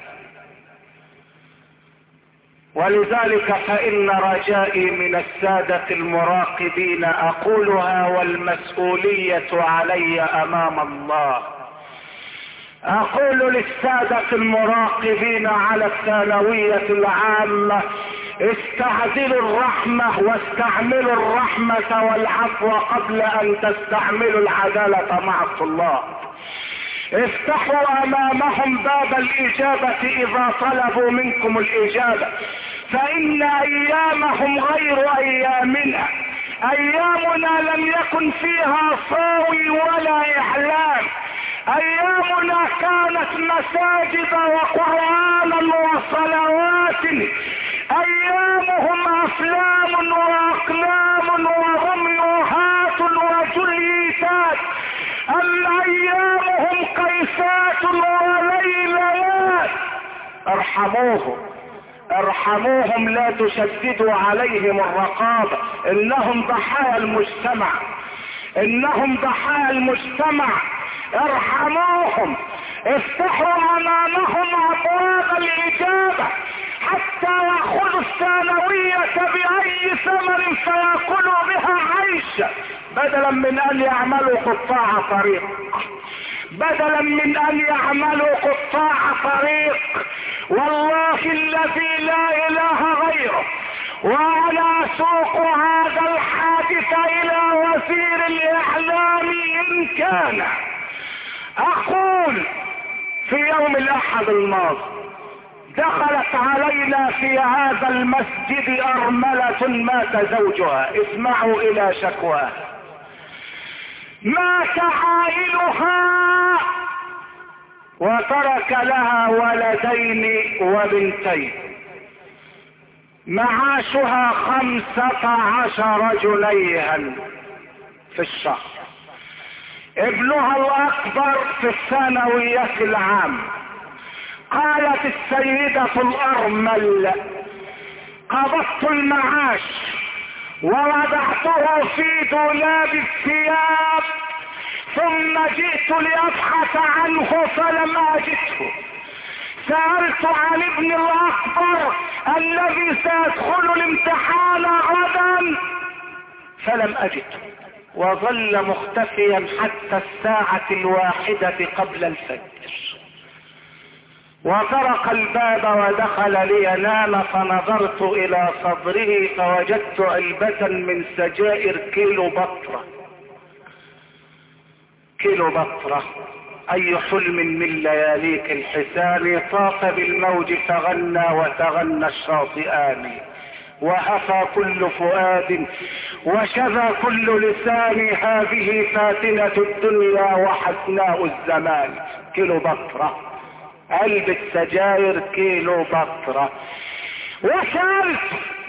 ولذلك فإن رجائي من السادة المراقبين أقولها والمسؤولية علي أمام الله، أقول للسادة المراقبين على الثانوية العامة استعجلوا الرحمة واستعملوا الرحمة والعفو قبل أن تستعملوا العدالة مع الطلاب. افتحوا امامهم باب الاجابة اذا طلبوا منكم الاجابة، فان ايامهم غير ايامنا. ايامنا لم يكن فيها صاوي ولا اعلام، ايامنا كانت مساجد وقرآنا وصلوات. ايامهم افلام واقلام ورميوهات وجليتات. أم أيامهم قيسات وليلات. ارحموهم ارحموهم، لا تشددوا عليهم الرقابة. انهم ضحايا المجتمع، انهم ضحايا المجتمع. ارحموهم، افتحوا امامهم ابواب الاجابة حتى ياخذوا الثانوية باي ثمن فياكلوا بها عيشا، بدلا من ان يعملوا قطاع طريق، بدلا من ان يعملوا قطاع طريق. والله الذي لا اله غيره، وانا اسوق هذا الحادث الى وزير الاعلام ان كان. اقول في يوم الاحد الماضي دخلت علينا في هذا المسجد ارملة مات زوجها، اسمعوا الى شكواها. مات عائلها وترك لها ولدين وبنتين، معاشها خمسة عشر جنيها في الشهر. ابنها الاكبر في الثانوية العام. قالت السيدة الارمل قبضت المعاش ووضعته في دولاب الثياب، ثم جئت لابحث عنه فلم اجده. سألت عن ابن الاكبر الذي سيدخل الامتحان غدا فلم اجده، وظل مختفيا حتى الساعة الواحدة قبل الفجر. وطرق الباب ودخل لينام، فنظرت الى صدره فوجدت علبة من سجائر كيلو بطرة. كيلو بطرة، اي حلم من لياليك الحسان. طاف بالموج فغنى وتغنى الشاطئان، وهفى كل فؤاد وشذى كل لسان، هذه فاتنة الدنيا وحسناء الزمان. كيلو بطرة، علبة سجاير كيلو بطرة. وسألت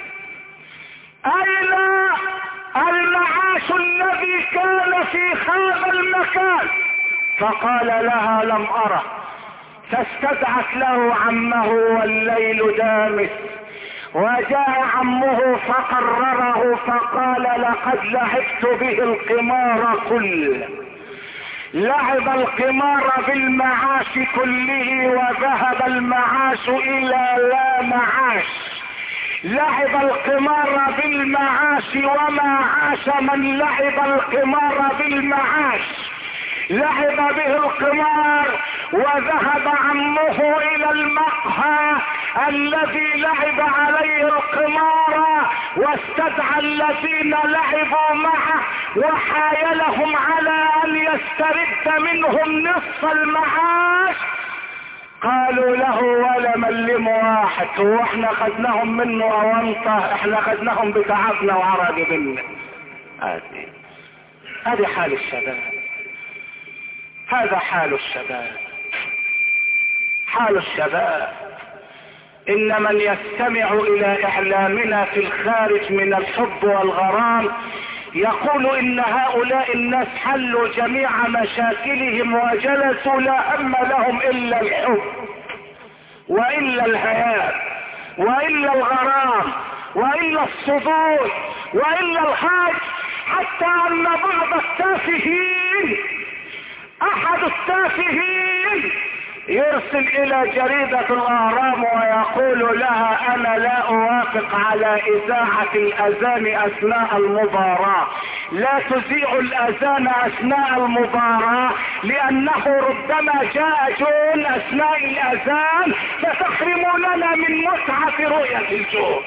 أين المعاش الذي كان في هذا المكان؟ فقال لها لم أره. فاستدعت له عمه والليل دامس، وجاء عمه فقرره فقال لقد لعبت به القمار كله. لعب القمار بالمعاش كله وذهب المعاش الى لا معاش. لعب القمار بالمعاش وما عاش من لعب القمار بالمعاش. لعب به القمار وذهب عمه الى المقهى الذي لعب عليه القمار، واستدعى الذين لعبوا معه وحايلهم على ان يسترد منهم نصف المعاش. قالوا له ولا ملم واحد، واحنا خدناهم منه اوانطه، احنا خدناهم بتعبنا وعرق بنا. هذه هذه حال الشباب، هذا حال الشباب، حال الشباب. ان من يستمع الى اعلامنا في الخارج من الحب والغرام يقول ان هؤلاء الناس حلوا جميع مشاكلهم وجلسوا لا هم لهم الا الحب والا الهيام والا الغرام والا الصدور والا الحاج. حتى ان بعض التافهين، احد التافهين يرسل الى جريدة الاهرام ويقول لها انا لا اوافق على اذاعة الاذان اثناء المباراة، لا تذيع الاذان اثناء المباراة لانه ربما جاء جون اثناء الاذان فتحرموننا من متعة رؤية الجون.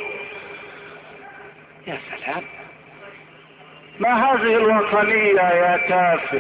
يا سلام، ما هذه الوطنية يا تافه؟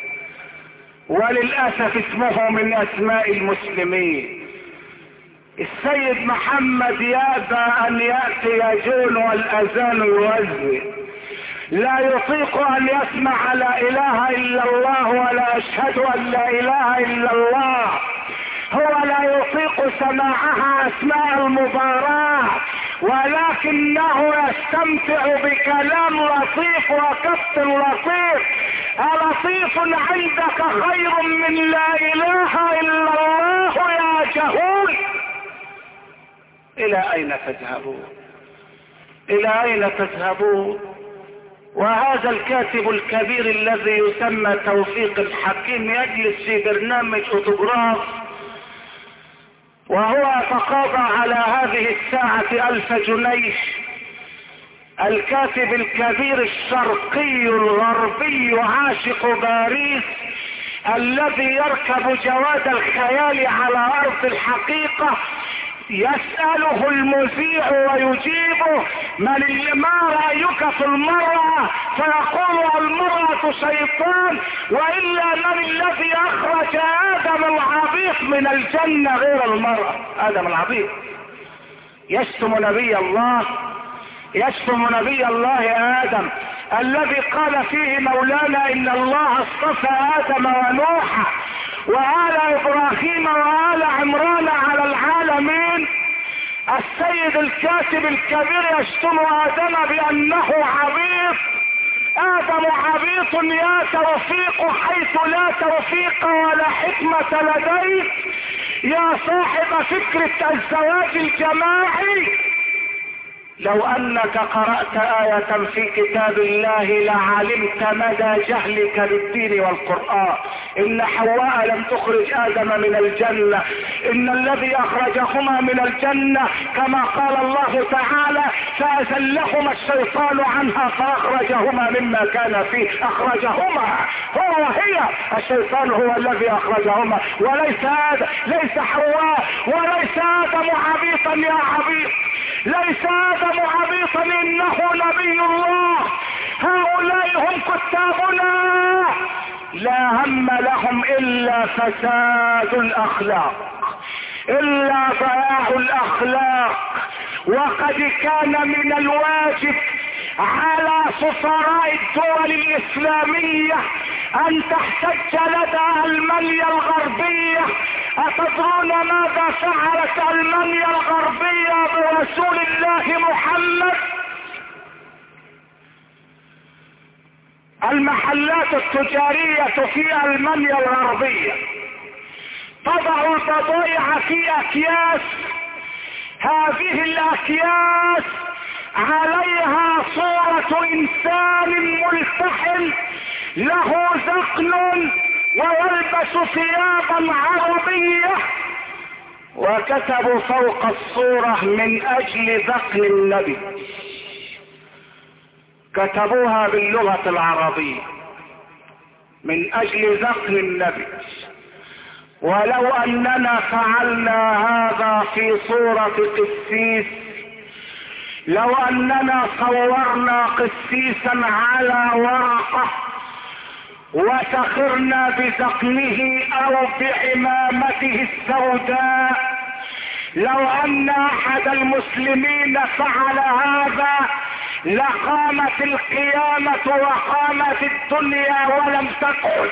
وللأسف اسمه من اسماء المسلمين. السيد محمد يأبى ان يأتي جون والاذان يوزن، لا يطيق ان يسمع لا اله الا الله ولا اشهد ان لا اله الا الله. هو لا يطيق سماعها اثناء المباراة، ولكنه يستمتع بكلام لطيف وكبت لطيف. ألطيف عندك خير من لا اله الا الله يا جهول؟ الى اين تذهبون؟ الى اين تذهبون؟ وهذا الكاتب الكبير الذي يسمى توفيق الحكيم يجلس في برنامج اوتوغراف وهو يتقاضى على هذه الساعة الف جنيه. الكاتب الكبير الشرقي الغربي عاشق باريس الذي يركب جواد الخيال على ارض الحقيقة، يسأله المذيع ويجيبه من ما رأيك في المرأة؟ فيقول المرأة شيطان، وإلا من الذي أخرج آدم العبيط من الجنة غير المرأة؟ آدم العبيط يشتم نبي الله، يشتم نبي الله آدم الذي قال فيه مولانا إن الله اصطفى آدم ونوحا وآل إبراهيم وآل عمران على العالمين. السيد الكاتب الكبير يشتم آدم بأنه عبيط. آدم عبيط يا توفيق حيث لا توفيق ولا حكمة لديك يا صاحب فكرة الزواج الجماعي. لو انك قرأت آية في كتاب الله لعلمت مدى جهلك للدين والقرآن. ان حواء لم تخرج آدم من الجنة، ان الذي اخرجهما من الجنة كما قال الله تعالى فأزلهما الشيطان عنها فاخرجهما مما كان فيه. اخرجهما هو هي الشيطان هو الذي اخرجهما، وليس آدم، ليس حواء، وليس آدم عبيطا يا عبيط، ليس آدم عبيطا انه نبي الله. هؤلاء هم كتابنا، لا هم لهم الا فساد الاخلاق، الا ضياع الاخلاق. وقد كان من الواجب على سفراء الدول الإسلامية أن تحتج لدى ألمانيا الغربية. أتدرون ماذا فعلت ألمانيا الغربية برسول الله محمد؟ المحلات التجارية في ألمانيا الغربية تضع البضائع في أكياس، هذه الأكياس عليها صورة إنسان ملتحم له ذقن ويلبس ثيابا عربية، وكتبوا فوق الصورة من أجل ذقن النبي، كتبوها باللغة العربية من أجل ذقن النبي. ولو أننا فعلنا هذا في صورة قسيس، لو أننا صورنا قسيسا على ورقة وسخرنا بذقنه أو بعمامته السوداء، لو أن أحد المسلمين فعل هذا لقامت القيامة وقامت الدنيا ولم تقعد،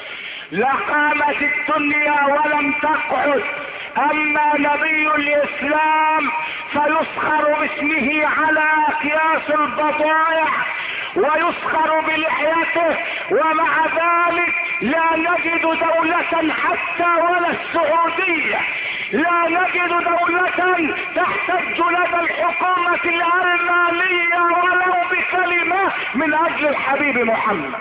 لقامت الدنيا ولم تقعد. أما نبي الإسلام فيسخر باسمه على أكياس البضائع ويسخر بلحيته، ومع ذلك لا نجد دولة حتى ولا السعودية، لا نجد دولة تحتج لدى الحكومة الألمانية ولو بكلمة من أجل الحبيب محمد،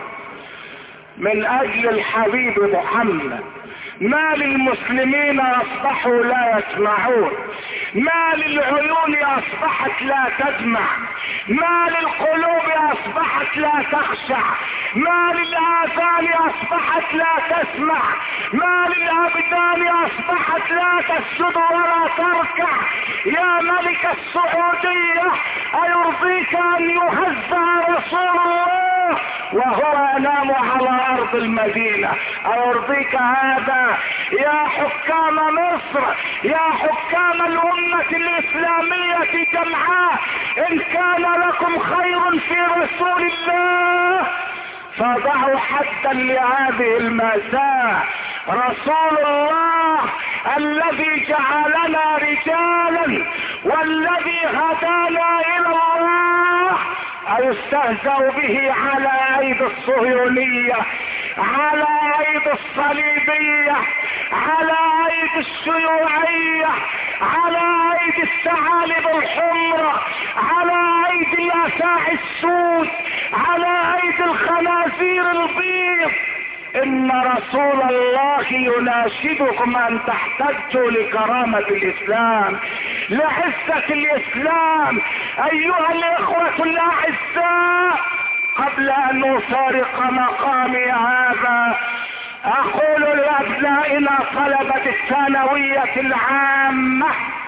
من أجل الحبيب محمد. ما للمسلمين أصبحوا لا يسمعون، ما للعيون أصبحت لا تدمع، ما للقلوب أصبحت لا تخشع، ما للآذان أصبحت لا تسمع، ما للأبدان أصبحت لا تسجد ولا تركع. يا ملك السعودية، أيرضيك أن يهزأ رسول الله وهو ينام على أرض المدينة؟ أيرضيك هذا؟ يا حكام مصر، يا حكام الأمة الإسلامية جمعاء، إن كان لكم خير في رسول الله فضعوا حدا لهذه المأساة. رسول الله الذي جعلنا رجالا والذي هدانا إلى الله أيستهزأ به على أيدي الصهيونية، على أيدي الصليبية، على أيدي الشيوعية، على أيدي الثعالب الحمر، على أيدي الأساعي السود، على أيدي الخنازير البيض. إن رسول الله يناشدكم أن تحتجوا لكرامة الإسلام، لعزة الإسلام. أيها الإخوة الأعزاء، قبل أن أفارق مقامي هذا أقول لأبنائنا طلبة الثانوية العامة: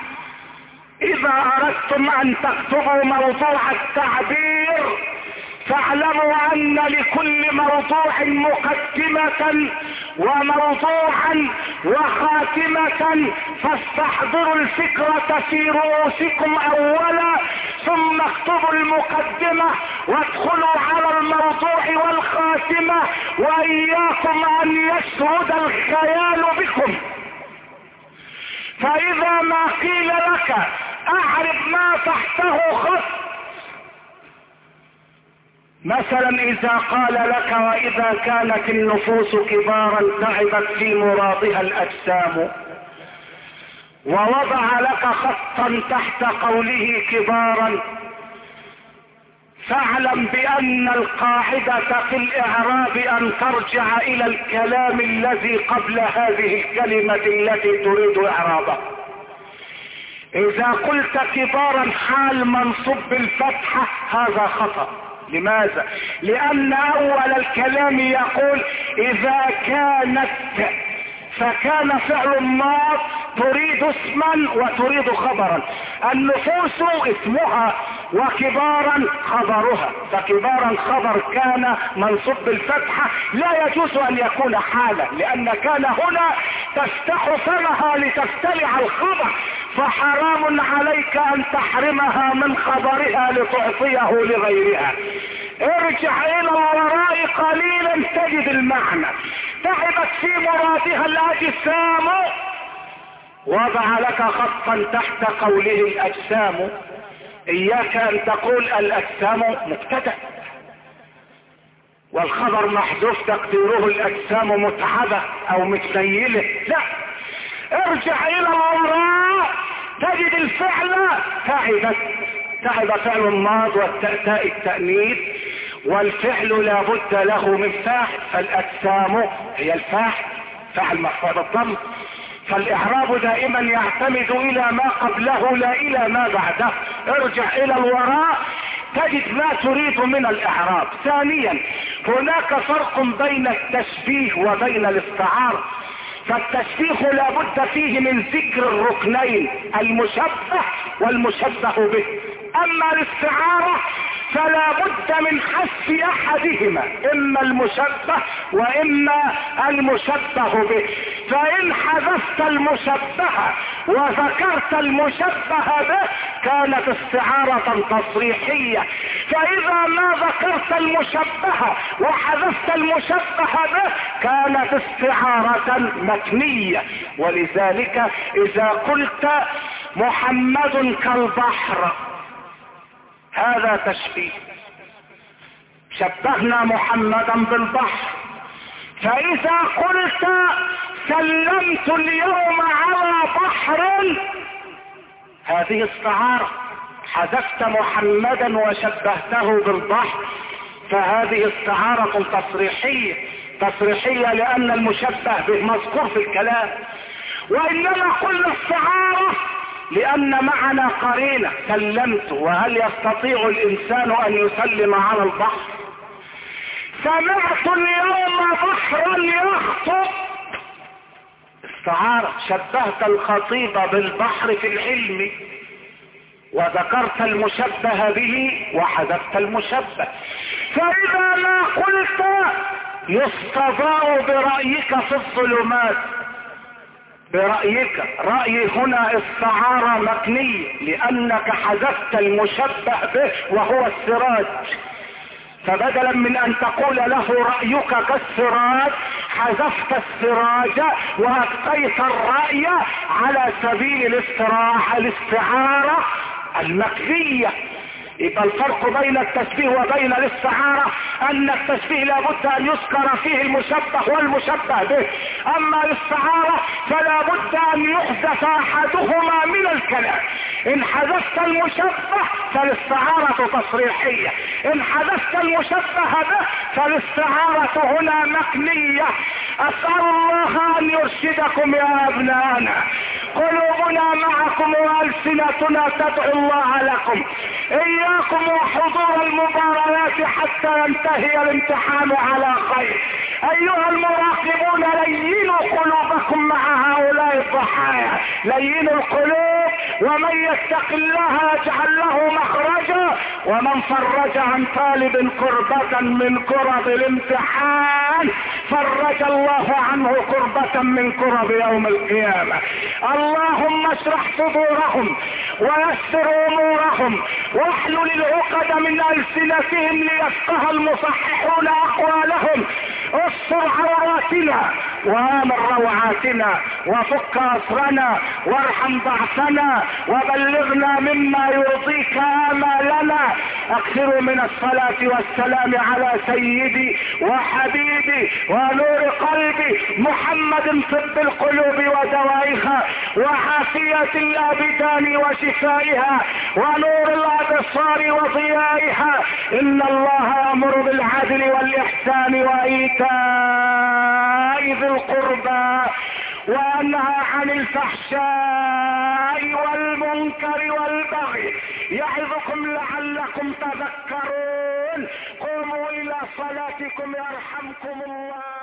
إذا أردتم أن تكتبوا موضوع التعبير فاعلموا أن لكل موضوع مقدمة وموضوعا وخاتمة، فاستحضروا الفكرة في رؤوسكم أولا ثم اكتبوا المقدمة وادخلوا على الموضوع والخاتمة، وإياكم أن يسرد الخيال بكم. فإذا ما قيل لك أعرف ما تحته خط، مثلا إذا قال لك: وإذا كانت النفوس كبارا تعبت في مرادها الأجسام، ووضع لك خطا تحت قوله كبارا، فاعلم بأن القاعدة في الإعراب أن ترجع إلى الكلام الذي قبل هذه الكلمة التي تريد إعرابها. إذا قلت كبارا حال منصوب بالفتحة هذا خطأ. لماذا؟ لأن أول الكلام يقول إذا كانت، فكان فعل ماض تريد اسما وتريد خبرا. النفوس اسمها وكبارا خبرها، فكبارا خبر كان منصوب بالفتحة لا يجوز أن يكون حالا، لأن كان هنا تفتح فمها لتفتلع الخبر، فحرام عليك ان تحرمها من خبرها لتعطيه لغيرها. ارجع الى الوراء قليلا تجد المعنى. تعبت في مرادها الاجسام، وضع لك خطا تحت قوله الاجسام. اياك ان تقول الاجسام مبتدأ والخبر محذوف تقديره الاجسام متعبة او متنيلة، لا، ارجع الى الوراء تجد الفعل تعبت. تعب فعل الماض والتاء التأنيث، والفعل لا بد له من فاعل، فالاجسام هي الفاعل، فاعل مرفوع بالضم. فالاعراب دائما يعتمد الى ما قبله لا الى ما بعده. ارجع الى الوراء تجد ما تريد من الاعراب. ثانيا هناك فرق بين التشبيه وبين الاستعارة. فالتشبيه لا بد فيه من ذكر الركنين المشبه والمشبه به، اما الاستعارة فلا بد من حذف احدهما، اما المشبه واما المشبه به. فان حذفت المشبه وذكرت المشبه به كانت استعارة تصريحية، فاذا ما ذكرت المشبه وحذفت المشبه به كانت استعارة مكنية. ولذلك اذا قلت محمد كالبحر هذا تشبيه، شبهنا محمدا بالبحر. فاذا قلت سلمت اليوم على بحر هذه استعارة، حذفت محمدا وشبهته بالبحر، فهذه استعارة تصريحية. تصريحية لان المشبه به مذكور في الكلام. وانما قلنا استعارة لان معنا قرينة سلمت، وهل يستطيع الانسان ان يسلم على البحر؟ سمعت اليوم بحرا يخطب، استعارة، شبهت الخطيب بالبحر في العلم وذكرت المشبه به وحذفت المشبه. فاذا ما قلت يستضاء برأيك في الظلمات، برأيك، رأي هنا استعارة مكنية لأنك حذفت المشبه به وهو السراج، فبدلا من أن تقول له رأيك كالسراج حذفت السراج وأبقيت الرأي على سبيل الاستراحة الاستعارة المكنية. يبقى الفرق بين التشبيه وبين الاستعارة ان التشبيه لابد ان يذكر فيه المشبه والمشبه به، اما الاستعارة فلا بد ان يحذف احدهما من الكلام. ان حذفت المشبه فالاستعارة تصريحية، ان حذفت المشبه به فالاستعارة هنا مكنية. اسأل الله ان يرشدكم يا ابنائنا، قلوبنا معكم والسنتنا تدعو الله لكم. اياكم وحضور المباريات حتى ينتهي الامتحان على خير. ايها المراقبون لينوا قلوبكم مع هؤلاء الضحايا، لينوا القلوب، ومن يتق الله يجعل له مخرجا، ومن فرج عن طالب كربة من كرب الامتحان فرج الله عنه كربة من كرب يوم القيامة. اللهم اشرح صدورهم ويسر امورهم واحلل العقد من السنتهم ليفقه المصححون اقوالهم. استر عوراتنا وامن روعاتنا وفك اسرنا وارحم ضعفنا وبلغنا مما يرضيك امالنا. اكثروا من الصلاة والسلام على سيدي وحبيبي ونور قلبي محمد طب القلوب ودوائها وعافية الابدان وشفائها ونور الابصار وضيائها. ان الله يأمر بالعدل والاحسان وايتاء ذي القربى وينهى عن الفحشاء والمنكر والبغي يعظكم لعلكم تذكرون. قوموا الى صلاتكم يرحمكم الله.